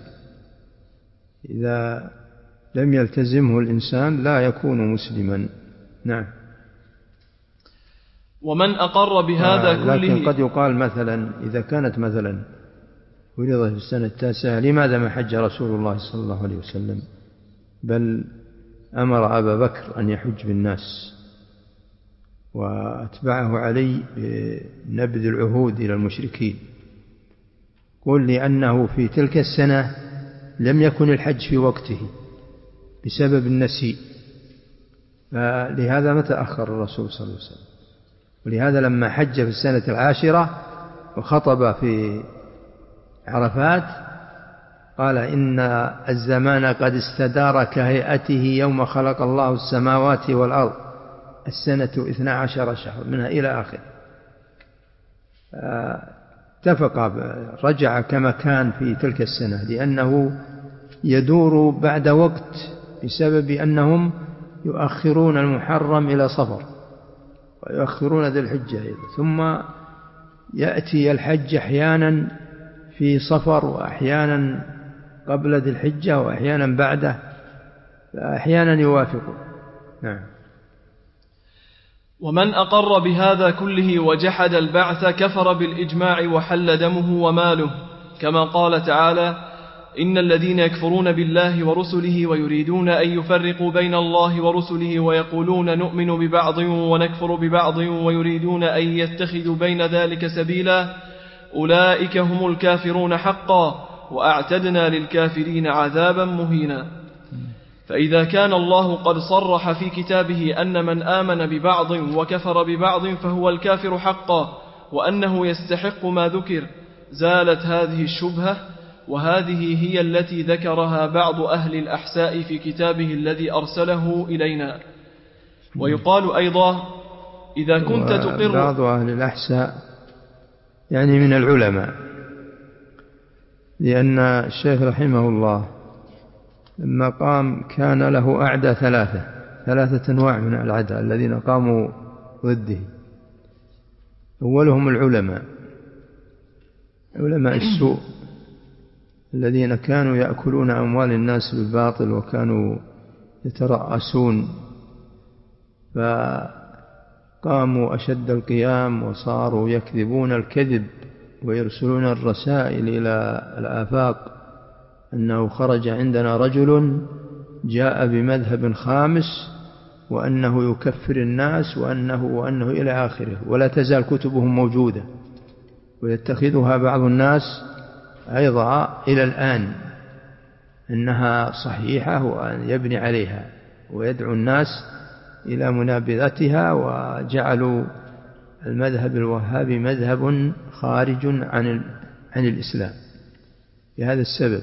إذا لم يلتزمه الإنسان لا يكون مسلما. نعم. ومن أقر بهذا كله. لكن قد يقال مثلا إذا كانت مثلا فرضت في السنة التاسعة لماذا ما حج رسول الله صلى الله عليه وسلم، بل أمر أبا بكر أن يحج بالناس وأتبعه علي بنبذ العهود إلى المشركين؟ قل لأنه في تلك السنة لم يكن الحج في وقته بسبب النسيء، فلهذا ما تأخر الرسول صلى الله عليه وسلم. ولهذا لما حج في السنة العاشرة وخطب في عرفات قال: إن الزمان قد استدار كهيئته يوم خلق الله السماوات والأرض، السنة اثنا عشر شهر منها إلى آخر. اتفق، رجع كما كان في تلك السنة، لأنه يدور بعد وقت بسبب أنهم يؤخرون المحرم إلى صفر ويؤخرون ذي الحجة أيضا، ثم يأتي الحج أحيانا في صفر وأحيانا قبل ذي الحجة وأحيانا بعده، فأحيانا يوافق. نعم. ومن أقر بهذا كله وجحد البعث كفر بالإجماع وحل دمه وماله، كما قال تعالى: إن الذين يكفرون بالله ورسله ويريدون أن يفرقوا بين الله ورسله ويقولون نؤمن ببعض ونكفر ببعض ويريدون أن يتخذوا بين ذلك سبيلا أولئك هم الكافرون حقا وأعتدنا للكافرين عذابا مهينا. فإذا كان الله قد صرح في كتابه أن من آمن ببعض وكفر ببعض فهو الكافر حقا وأنه يستحق ما ذكر، زالت هذه الشبهة، وهذه هي التي ذكرها بعض أهل الأحساء في كتابه الذي أرسله إلينا. ويقال أيضا: إذا كنت تقر. بعض أهل الأحساء يعني من العلماء، لأن الشيخ رحمه الله لما قام كان له أعداء ثلاثة ثلاثة أنواع من الأعداء الذين قاموا ضده. أولهم العلماء، علماء السوء الذين كانوا يأكلون أموال الناس بالباطل وكانوا يترأسون، فقاموا أشد القيام وصاروا يكذبون الكذب ويرسلون الرسائل إلى الآفاق أنه خرج عندنا رجل جاء بمذهب خامس وأنه يكفر الناس وأنه, وأنه إلى آخره، ولا تزال كتبهم موجودة ويتخذها بعض الناس أيضا إلى الآن أنها صحيحة وأن يبني عليها ويدعو الناس إلى منابذتها، وجعلوا المذهب الوهابي مذهب خارج عن عن الإسلام بهذا السبب.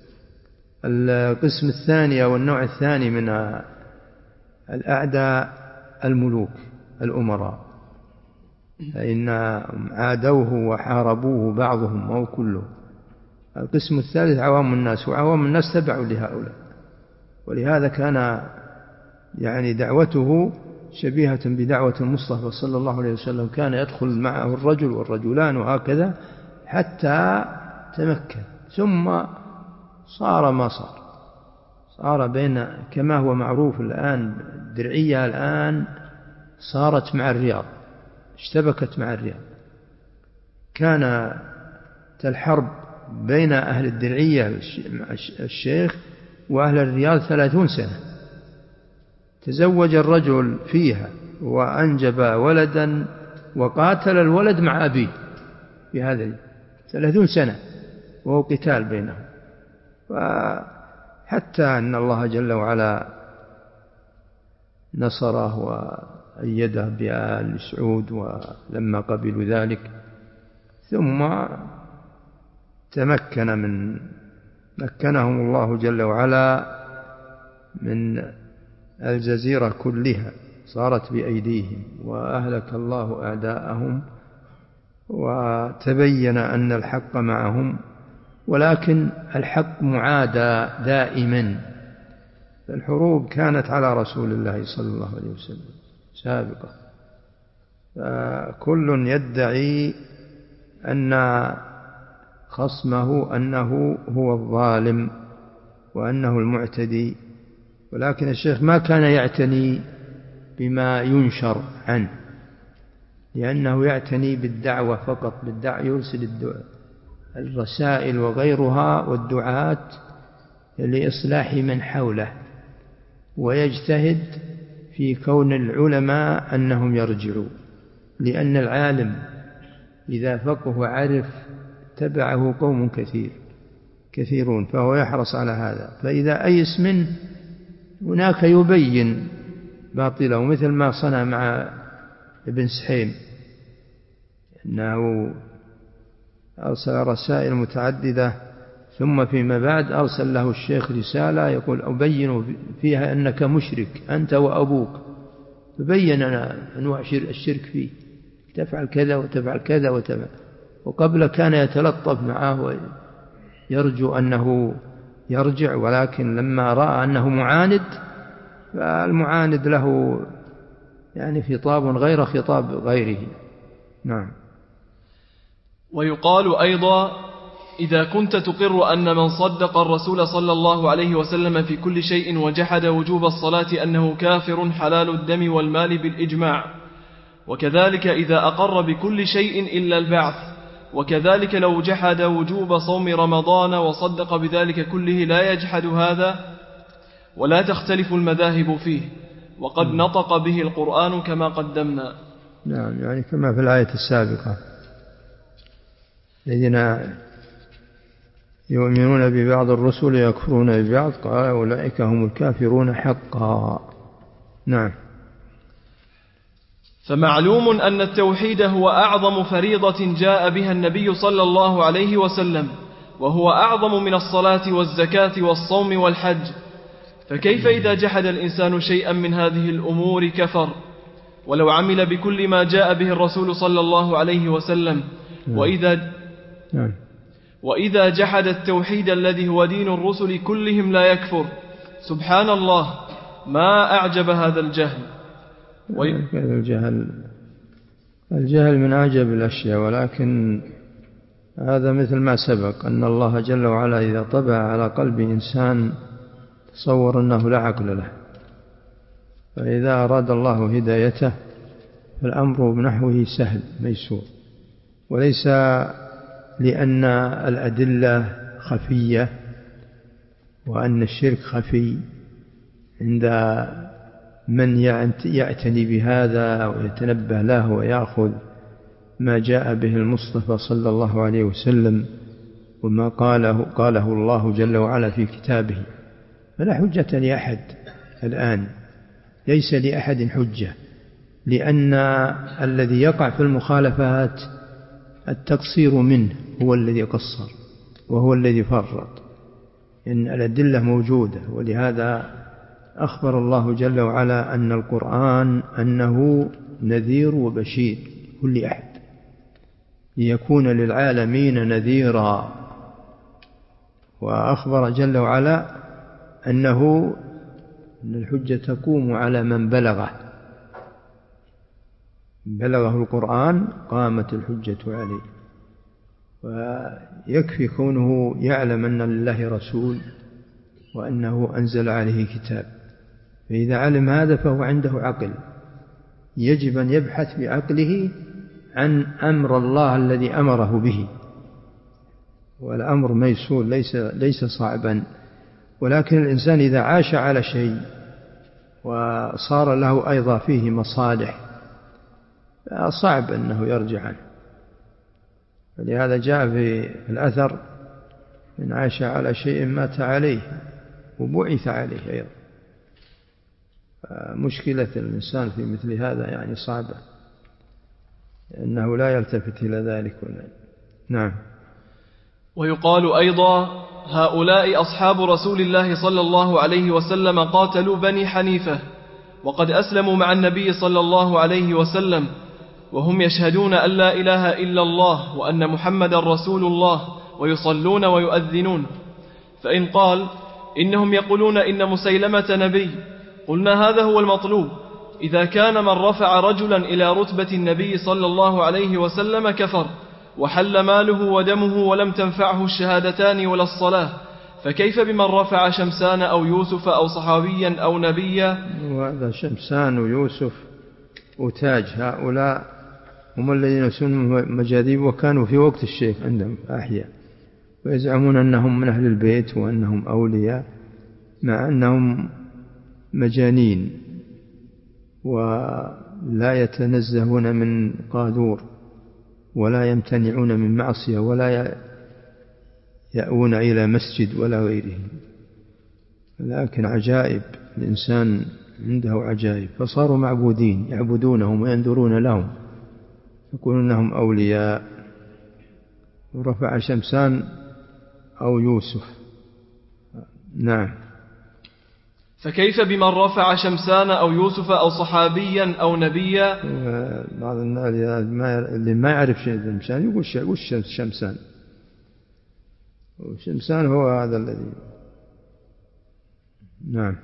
القسم الثاني أو النوع الثاني من الأعداء الملوك الأمراء، فإن عادوه وحاربوه بعضهم أو كله. القسم الثالث عوام الناس، وعوام الناس تبعوا لهؤلاء، ولهذا كان يعني دعوته شبيهة بدعوة المصطفى صلى الله عليه وسلم، كان يدخل معه الرجل والرجلان وهكذا حتى تمكن، ثم صار ما صار، صار بين كما هو معروف الآن. الدرعية الآن صارت مع الرياض، اشتبكت مع الرياض. كانت الحرب بين أهل الدرعية الشيخ وأهل الرياض ثلاثون سنة. تزوج الرجل فيها وأنجب ولدا وقاتل الولد مع أبيه في هذا ثلاثون سنة، وهو قتال بينهم. حتى أن الله جل وعلا نصره وأيده بآل سعود ولما قبلوا ذلك، ثم تمكن من مكنهم الله جل وعلا من الجزيرة كلها، صارت بأيديهم، وأهلك الله أعداءهم، وتبين أن الحق معهم. ولكن الحق معادى دائما. الحروب كانت على رسول الله صلى الله عليه وسلم سابقا، فكل يدعي أن خصمه أنه هو الظالم وأنه المعتدي، ولكن الشيخ ما كان يعتني بما ينشر عنه، لأنه يعتني بالدعوة فقط، بالدعوة، يرسل الرسائل وغيرها والدعاة لإصلاح من حوله، ويجتهد في كون العلماء أنهم يرجعوا، لأن العالم إذا فقه وعرف تبعه قوم كثير كثيرون، فهو يحرص على هذا. فإذا أيس منه هناك يبين باطله، مثل ما صنع مع ابن سحيم، أنه أرسل رسائل متعددة، ثم فيما بعد أرسل له الشيخ رسالة يقول أبين فيها أنك مشرك أنت وأبوك، تبين أنواع الشرك فيه، تفعل كذا وتفعل كذا وتفعل. وقبل كان يتلطف معه ويرجو أنه يرجع، ولكن لما رأى أنه معاند، فالمعاند له يعني خطاب غير خطاب غيره. نعم. ويقال أيضا: إذا كنت تقر أن من صدق الرسول صلى الله عليه وسلم في كل شيء وجحد وجوب الصلاة أنه كافر حلال الدم والمال بالإجماع، وكذلك إذا أقر بكل شيء إلا البعث، وكذلك لو جحد وجوب صوم رمضان وصدق بذلك كله لا يجحد هذا، ولا تختلف المذاهب فيه، وقد نطق به القرآن كما قدمنا. نعم، يعني كما في الآية السابقة: الذين يؤمنون ببعض الرسل يكفرون ببعض، قال أولئك هم الكافرون حقا. نعم. فمعلوم أن التوحيد هو أعظم فريضة جاء بها النبي صلى الله عليه وسلم، وهو أعظم من الصلاة والزكاة والصوم والحج. فكيف إذا جحد الإنسان شيئا من هذه الأمور كفر، ولو عمل بكل ما جاء به الرسول صلى الله عليه وسلم؟ وإذا وإذا جحد التوحيد الذي هو دين الرسل كلهم لا يكفر. سبحان الله، ما أعجب هذا الجهل. وي... الجهل الجهل من أعجب الأشياء، ولكن هذا مثل ما سبق أن الله جل وعلا إذا طبع على قلب إنسان تصور أنه لا عقل له، فإذا أراد الله هدايته فالأمر بنحوه سهل ميسور، وليس لأن الأدلة خفية وأن الشرك خفي عند من يعتني بهذا ويتنبه له ويأخذ ما جاء به المصطفى صلى الله عليه وسلم وما قاله, قاله الله جل وعلا في كتابه. فلا حجة لأحد الآن، ليس لأحد حجة، لأن الذي يقع في المخالفات التقصير منه هو الذي قصر وهو الذي فرط، إن الأدلة موجودة. ولهذا أخبر الله جل وعلا أن القرآن أنه نذير وبشير كل أحد، ليكون للعالمين نذيرا. وأخبر جل وعلا أنه أن الحجة تقوم على من بلغه بلغه القرآن قامت الحجة عليه. ويكفي كونه يعلم أن لله رسول وأنه أنزل عليه كتاب. فإذا علم هذا فهو عنده عقل، يجب أن يبحث بعقله عن أمر الله الذي أمره به، والأمر ميسور ليس, ليس صعبا. ولكن الإنسان إذا عاش على شيء وصار له أيضا فيه مصالح صعب أنه يرجع عنه. فلهذا جاء في الأثر: من عاش على شيء مات عليه وبعث عليه أيضا. مشكلة الإنسان في مثل هذا يعني صعبة، لأنه لا يلتفت إلى ذلك. نعم. ويقال أيضا: هؤلاء أصحاب رسول الله صلى الله عليه وسلم قاتلوا بني حنيفة وقد أسلموا مع النبي صلى الله عليه وسلم، وهم يشهدون أن لا إله إلا الله وأن محمد رسول الله، ويصلون ويؤذنون. فإن قال: إنهم يقولون إن مسيلمة نبي، قلنا هذا هو المطلوب. إذا كان من رفع رجلا إلى رتبة النبي صلى الله عليه وسلم كفر وحل ماله ودمه ولم تنفعه الشهادتان ولا الصلاة، فكيف بمن رفع شمسان أو يوسف أو صحابيا أو نبيا؟ وهذا شمسان ويوسف وتاج هؤلاء هم الذين سنوا مجاذيب، وكانوا في وقت الشيخ عندهم أحياء، ويزعمون أنهم من أهل البيت وأنهم أولياء، مع أنهم مجانين ولا يتنزهون من قاذور ولا يمتنعون من معصية ولا يأوون إلى مسجد ولا غيره. لكن عجائب، الإنسان عنده عجائب، فصاروا معبودين يعبدونهم وينذرون لهم، يقولون أنهم أولياء. ورفع شمسان أو يوسف. نعم. فكيف بمن رفع شمسان أو يوسف أو صحابيا أو نبيا؟ بعض الناس اللي ما يعرف شمسان يقول وش شمسان؟ شمسان هو هذا الذي. نعم.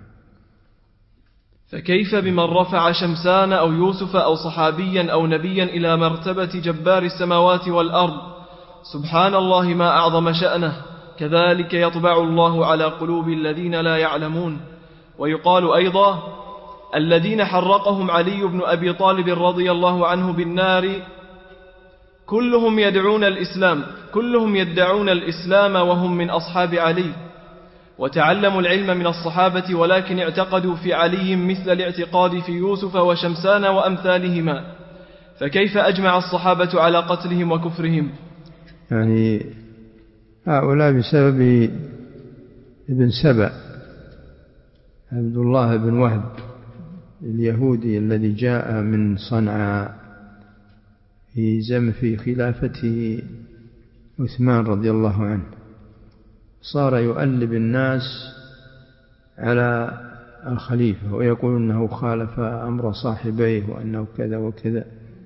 فكيف بمن رفع شمسان أو يوسف أو صحابيا أو نبيا إلى مرتبة جبار السماوات والأرض؟ سبحان الله ما أعظم شأنه. كذلك يطبع الله على قلوب الذين لا يعلمون. ويقال أيضا: الذين حرقهم علي بن أبي طالب رضي الله عنه بالنار كلهم يدعون الإسلام كلهم يدعون الإسلام وهم من أصحاب علي، وتعلموا العلم من الصحابة، ولكن اعتقدوا في علي مثل الاعتقاد في يوسف وشمسان وأمثالهما، فكيف أجمع الصحابة على قتلهم وكفرهم؟ يعني هؤلاء بسبب ابن سبأ عبد الله بن وهب اليهودي الذي جاء من صنعاء في زمن في خلافة عثمان رضي الله عنه، صار يؤلب الناس على الخليفة ويقول أنه خالف أمر صاحبيه وأنه كذا وكذا،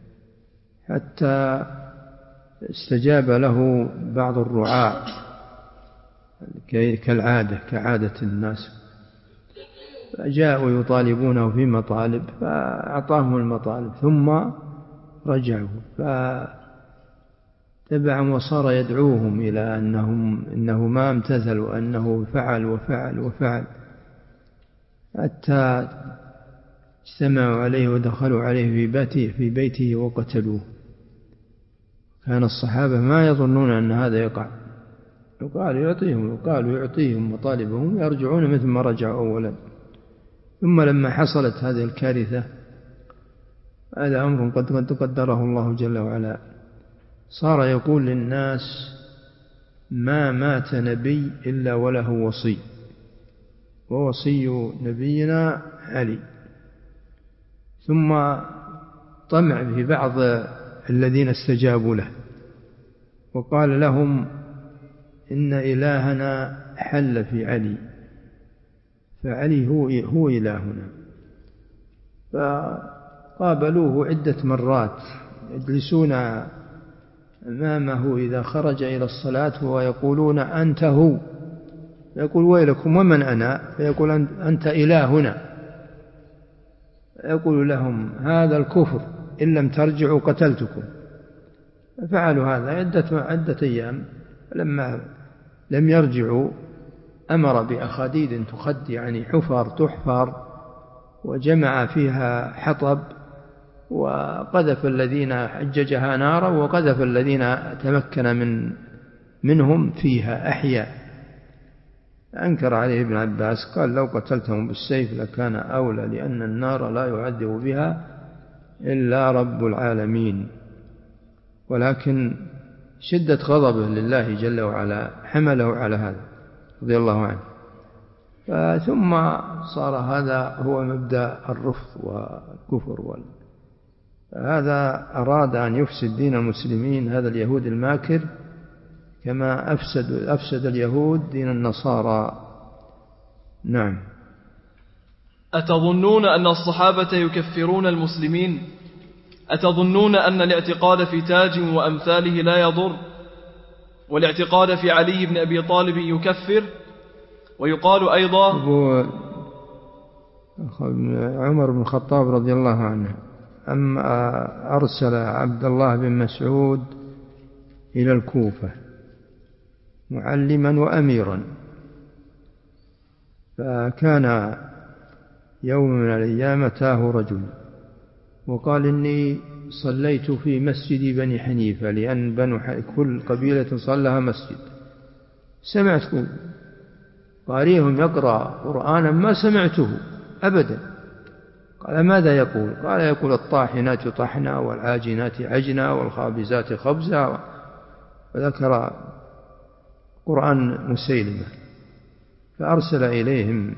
حتى استجاب له بعض الرعاة كالعادة كعادة الناس، فجاءوا يطالبونه في مطالب فأعطاهم المطالب ثم رجعوا فتبعهم وصار يدعوهم إلى أنهم إنه ما امتثل وأنه فعل وفعل وفعل، حتى اجتمعوا عليه ودخلوا عليه في بيته, في بيته وقتلوه. كان الصحابة ما يظنون أن هذا يقع، يقال يعطيهم وقالوا يعطيهم مطالبهم يرجعون مثل ما رجعوا أولا. ثم لما حصلت هذه الكارثة، هذا أمر قد قدره الله جل وعلا، صار يقول للناس: ما مات نبي إلا وله وصي، ووصي نبينا علي. ثم طمع في بعض الذين استجابوا له وقال لهم: إن إلهنا حل في علي، فعلي هو, هو إلهنا. فقابلوه عدة مرات، يجلسون أمامه إذا خرج إلى الصلاة ويقولون: أنت هو. يقول: ويلكم ومن أنا؟ فيقول: أنت إلهنا. يقول لهم: هذا الكفر، إن لم ترجعوا قتلتكم. فعلوا هذا عدة, عدة أيام. لما لم يرجعوا أمر بأخاديد تخد، يعني حفر تحفر وجمع فيها حطب، وقذف الذين حججها نارا وقذف الذين تمكن من منهم فيها أحياء. أنكر عليه ابن عباس قال لو قتلتهم بالسيف لكان أولى، لأن النار لا يعذب بها إلا رب العالمين. ولكن شدة غضبه لله جل وعلا حمله على هذا رضي الله عنه. ثم صار هذا هو مبدأ الرفض والكفر. هذا أراد أن يفسد دين المسلمين، هذا اليهود الماكر، كما أفسد, أفسد اليهود دين النصارى. نعم. أتظنون أن الصحابة يكفرون المسلمين؟ أتظنون أن الاعتقاد في تاج وأمثاله لا يضر، والاعتقاد في علي بن أبي طالب يكفر؟ ويقال أيضا عمر بن الخطاب رضي الله عنه أما أرسل عبد الله بن مسعود إلى الكوفة معلما وأميرا، فكان يوم من الأيام أتاه رجل وقال إني صليت في مسجد بني حنيفة، لأن بنو كل قبيلة صلها مسجد. سمعت قارئهم يقرأ قرآنا ما سمعته أبدا. قال ماذا يقول؟ قال يقول الطاحنات طحنا والعاجنات عجنا والخابزات خبزا، وذكر قرآن مسيلمة. فأرسل إليهم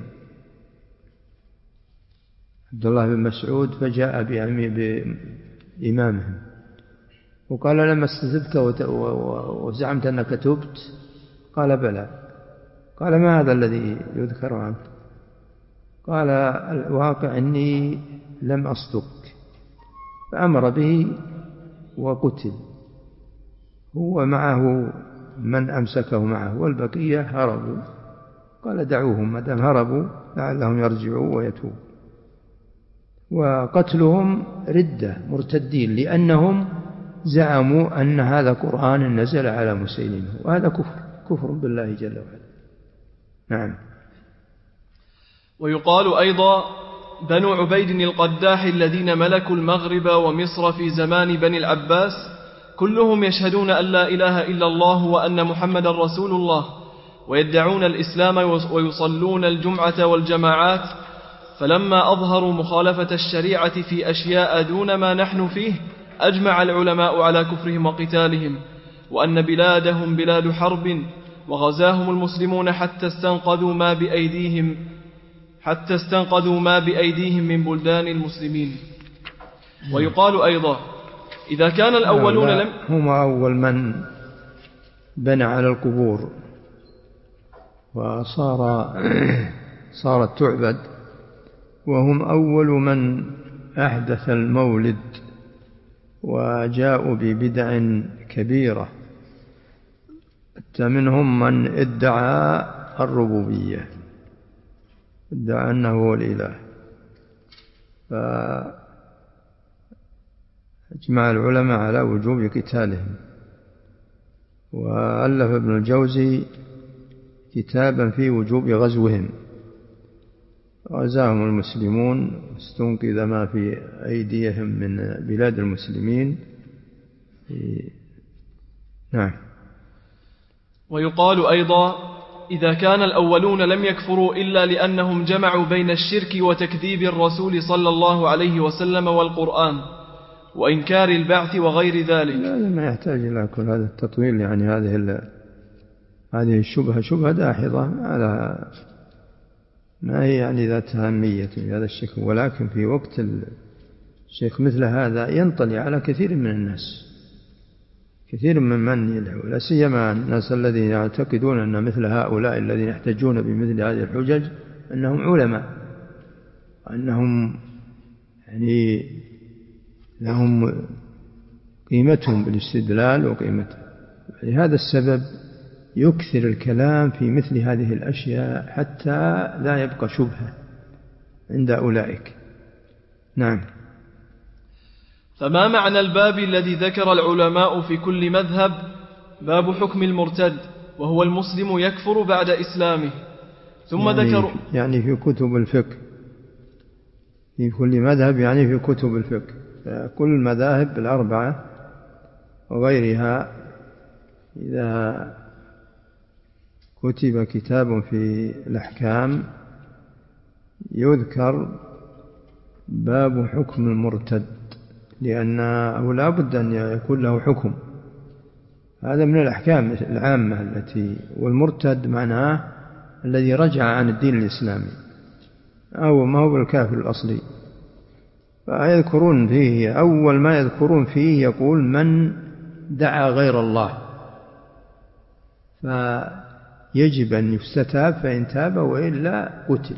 عبد الله بن مسعود فجاء بإمامهم وقال لما استذبت وزعمت أنك تبت؟ قال بلى. قال ما هذا الذي يذكر عنك؟ قال الواقع أني لم أصدق. فأمر به وقتل هو معه من أمسكه معه، والبقية هربوا. قال دعوهم ما دام هربوا لعلهم يرجعوا ويتوبوا. وقتلهم ردة مرتدين، لأنهم زعموا أن هذا قرآن نزل على مسيلمة، وهذا كفر كفر بالله جل وعلا. نعم. ويقال أيضا بنو عبيد القداح الذين ملكوا المغرب ومصر في زمان بني العباس كلهم يشهدون أن لا إله إلا الله وأن محمد رسول الله، ويدعون الإسلام ويصلون الجمعة والجماعات، فلما أظهروا مخالفة الشريعة في أشياء دون ما نحن فيه أجمع العلماء على كفرهم وقتالهم، وأن بلادهم بلاد حرب، وغزاهم المسلمون حتى استنقذوا ما بأيديهم حتى استنقذوا ما بأيديهم من بلدان المسلمين. ويقال أيضا إذا كان الأولون لم هم أول من بنى على القبور وصار صارت تعبد، وهم أول من أحدث المولد وجاءوا ببدع كبيرة، حتى منهم من ادعى الربوبية، ادعى أنه هو الإله. فاجمع العلماء على وجوب قتالهم. وألف ابن الجوزي كتابا في وجوب غزوهم، غزاهم المسلمون واستنقذ ما في أيديهم من بلاد المسلمين. نعم. ويقال أيضا إذا كان الأولون لم يكفروا إلا لأنهم جمعوا بين الشرك وتكذيب الرسول صلى الله عليه وسلم والقرآن وإنكار البعث وغير ذلك. لا ما يحتاج إلى كل هذا التطويل، يعني هذه هذه الشبهة شبهة داحضة على ما هي يعني ذات أهمية في هذا الشكل، ولكن في وقت الشيخ مثل هذا ينطلي على كثير من الناس، كثير من من يدعو، لا سيما الناس الذين يعتقدون أن مثل هؤلاء الذين يحتجون بمثل هذه الحجج أنهم علماء، أنهم يعني لهم قيمتهم بالاستدلال وقيمتهم. لهذا السبب يكثر الكلام في مثل هذه الأشياء حتى لا يبقى شبهة عند أولئك. نعم. فما معنى الباب الذي ذكر العلماء في كل مذهب باب حكم المرتد وهو المسلم يكفر بعد إسلامه؟ ثم يعني ذكر يعني في كتب الفقه، في كل مذهب يعني في كتب الفقه، كل المذاهب الأربعة وغيرها إذا كتب كتاب في الأحكام يذكر باب حكم المرتد، لأنه لا بد أن يكون له حكم. هذا من الأحكام العامة التي، والمرتد معناه الذي رجع عن الدين الإسلامي أو ما هو الكافر الأصلي. فيذكرون فيه أول ما يذكرون فيه يقول من دعا غير الله فيجب أن يستتاب، فإن تاب وإلا قتل.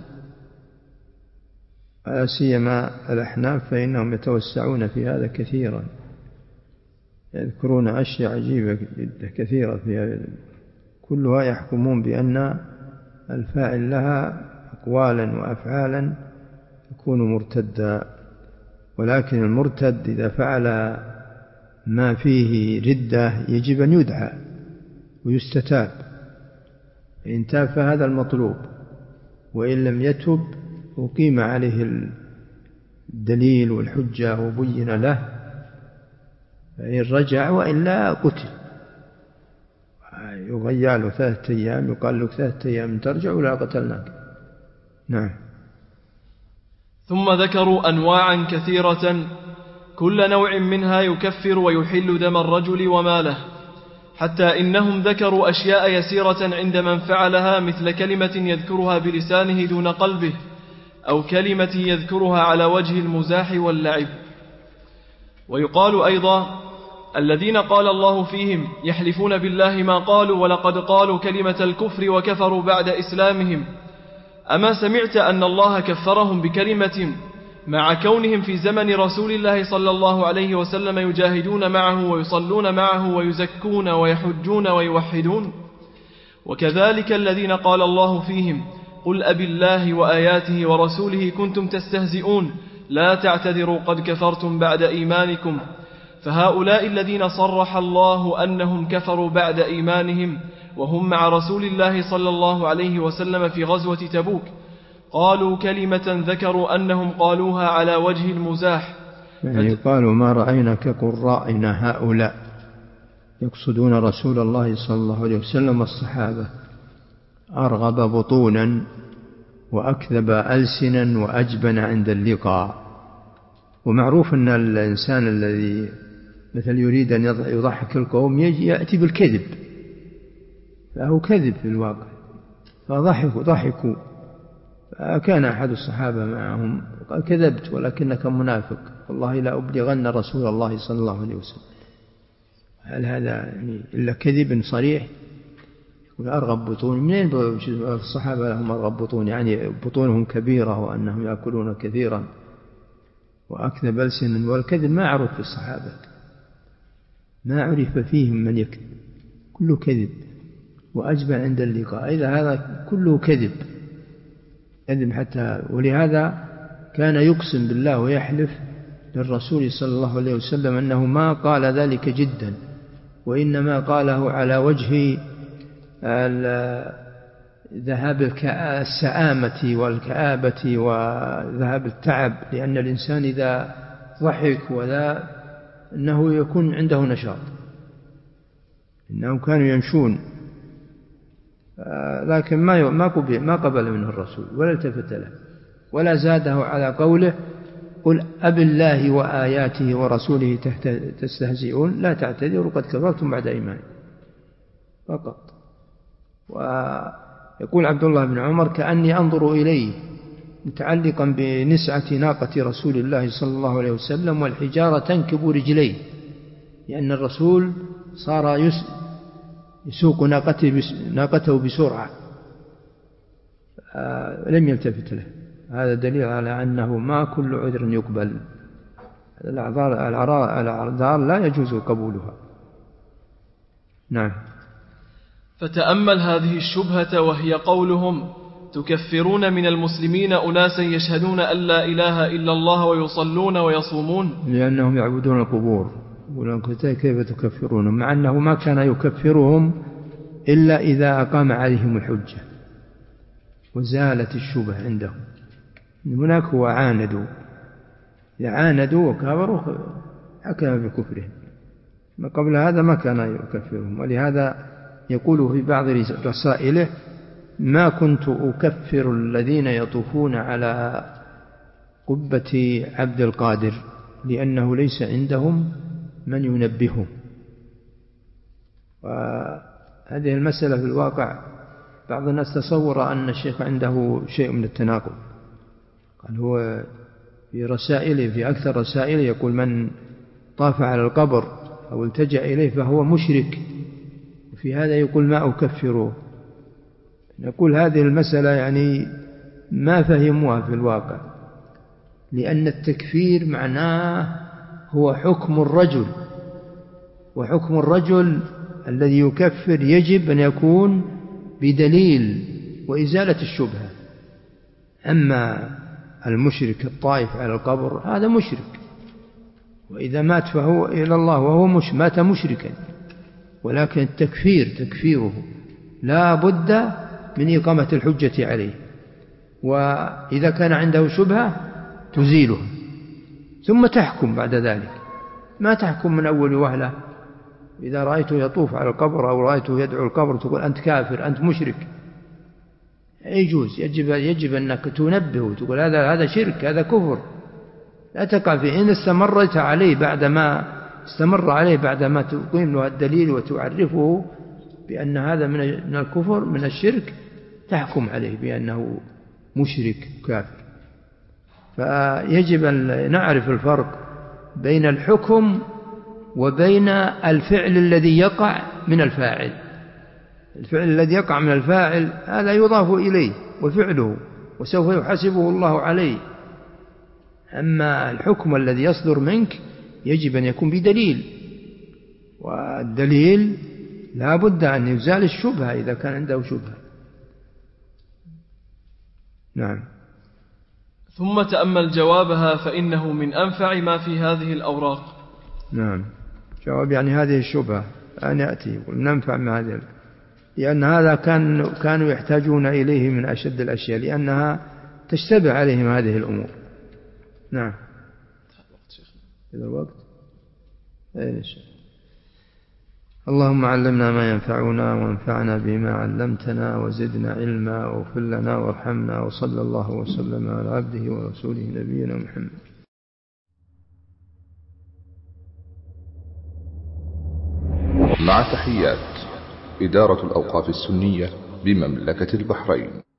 لا سيما الأحناف فإنهم يتوسعون في هذا كثيرا، يذكرون أشياء عجيبة جدا كثيرة في هذا، كلها يحكمون بأن الفاعل لها أقوالا وأفعالا يكون مرتدا. ولكن المرتد إذا فعل ما فيه ردة يجب أن يدعى ويستتاب، إن تاب فهذا المطلوب، وإن لم يتب أقيم عليه الدليل والحجة وبين له، فإن رجع وإلا قتل، يغير له ثلاثة أيام، يقال له ثلاثة أيام ترجع ولا قتلناك. نعم. ثم ذكروا أنواعا كثيرة كل نوع منها يكفر ويحل دم الرجل وماله، حتى إنهم ذكروا أشياء يسيرة عند من فعلها، مثل كلمة يذكرها بلسانه دون قلبه، أو كلمة يذكرها على وجه المزاح واللعب. ويقال أيضا الذين قال الله فيهم يحلفون بالله ما قالوا ولقد قالوا كلمة الكفر وكفروا بعد إسلامهم. أما سمعت أن الله كفرهم بكلمة مع كونهم في زمن رسول الله صلى الله عليه وسلم يجاهدون معه ويصلون معه ويزكون ويحجون ويوحدون؟ وكذلك الذين قال الله فيهم قل أبي الله وآياته ورسوله كنتم تستهزئون لا تعتذروا قد كفرتم بعد إيمانكم. فهؤلاء الذين صرح الله أنهم كفروا بعد إيمانهم وهم مع رسول الله صلى الله عليه وسلم في غزوة تبوك قالوا كلمة ذكروا أنهم قالوها على وجه المزاح، يعني قالوا ما رأينا كقرائنا هؤلاء، يقصدون رسول الله صلى الله عليه وسلم والصحابة، أرغب بطونا وأكذب ألسنا وأجبن عند اللقاء. ومعروف أن الإنسان الذي مثل يريد أن يضحك القوم يأتي بالكذب، فهو كذب في الواقع، فضحكوا ضحكوا. فكان أحد الصحابة معهم قال كذبت ولكنك منافق، والله لا أبلغن رسول الله صلى الله عليه وسلم. هل هذا يعني إلا كذب صريح؟ يقول أرغب بطون، منين الصحابة لهم أرغب بطون؟ يعني بطونهم كبيرة وأنهم يأكلون كثيرا، وأكذب ألسنا، والكذب ما عرف في الصحابة، ما عرف فيهم من يكذب، كله كذب. وأجبن عند اللقاء، إذا هذا كله كذب كذب حتى. ولهذا كان يقسم بالله ويحلف للرسول صلى الله عليه وسلم أنه ما قال ذلك جدا، وإنما قاله على وجه ذهاب السآمة والكآبة وذهاب التعب، لأن الإنسان إذا ضحك وذا أنه يكون عنده نشاط، إنهم كانوا يمشون، لكن ما ما قبل ما قبل منه الرسول ولا التفت له ولا زاده على قوله قل أب الله وآياته ورسوله تستهزئون لا تعتذروا قد كفرتم بعد إيمانكم فقط. ويقول عبد الله بن عمر كأني أنظر إليه متعلقا بنسعة ناقة رسول الله صلى الله عليه وسلم والحجارة تنكب رجليه، لأن الرسول صار يسوق ناقته بسرعة لم يلتفت له. هذا دليل على أنه ما كل عذر يقبل، الأعذار لا يجوز قبولها. نعم. فتأمل هذه الشبهة، وهي قولهم تكفرون من المسلمين أناسا يشهدون أن لا إله إلا الله ويصلون ويصومون؟ لأنهم يعبدون القبور. كيف تكفرون؟ مع أنه ما كان يكفرهم إلا إذا أقام عليهم الحجة وزالت الشبهة عندهم. هناك هو عاندوا، عاندوا وكفروا حكم بكفرهم، ما قبل هذا ما كان يكفرهم. ولهذا يقول في بعض رسائله: ما كنت أكفر الذين يطوفون على قبة عبد القادر لأنه ليس عندهم من ينبههم. وهذه المسألة في الواقع بعض الناس تصور أن الشيخ عنده شيء من التناقض. قال هو في رسائله، في أكثر رسائله يقول: من طاف على القبر أو التجأ إليه فهو مشرك، وفي هذا يقول: ما أكفره. نقول هذه المسألة يعني ما فهموها في الواقع، لأن التكفير معناه هو حكم الرجل، وحكم الرجل الذي يكفر يجب أن يكون بدليل وإزالة الشبهة. أما المشرك الطائف على القبر هذا مشرك، وإذا مات فهو إلى الله وهو مش مات مشركا. ولكن التكفير تكفيره لا بد من إقامة الحجة عليه، وإذا كان عنده شبهة تزيلها ثم تحكم بعد ذلك، ما تحكم من أول وهلة. إذا رأيته يطوف على القبر أو رأيته يدعو القبر تقول أنت كافر أنت مشرك، يجوز، يجب, يجب أنك تنبه تقول هذا هذا شرك هذا كفر، لا تقع فيه. إن استمرت عليه بعدما استمر عليه بعدما تقيم له الدليل وتعرفه بأن هذا من الكفر من الشرك، تحكم عليه بأنه مشرك كافر. فيجب أن نعرف الفرق بين الحكم وبين الفعل الذي يقع من الفاعل. الفعل الذي يقع من الفاعل هذا يضاف إليه وفعله وسوف يحاسبه الله عليه. أما الحكم الذي يصدر منك يجب أن يكون بدليل، والدليل لا بد أن يزال الشبهة إذا كان عنده شبهة. نعم. ثم تأمل جوابها فإنه من أنفع ما في هذه الأوراق. نعم، جواب يعني هذه الشبهة أن يأتي من أنفع ما هذه، لأن هذا كان كانوا يحتاجون إليه من أشد الأشياء، لأنها تشتبه عليهم هذه الأمور. نعم. إذا الوقت أين الشيء. اللهم علمنا ما ينفعنا وانفعنا بما علمتنا وزدنا علما واغفر لنا وارحمنا، وصلى الله وسلم على عبده ورسوله نبينا محمد. مع تحيات إدارة الأوقاف السنية بمملكة البحرين.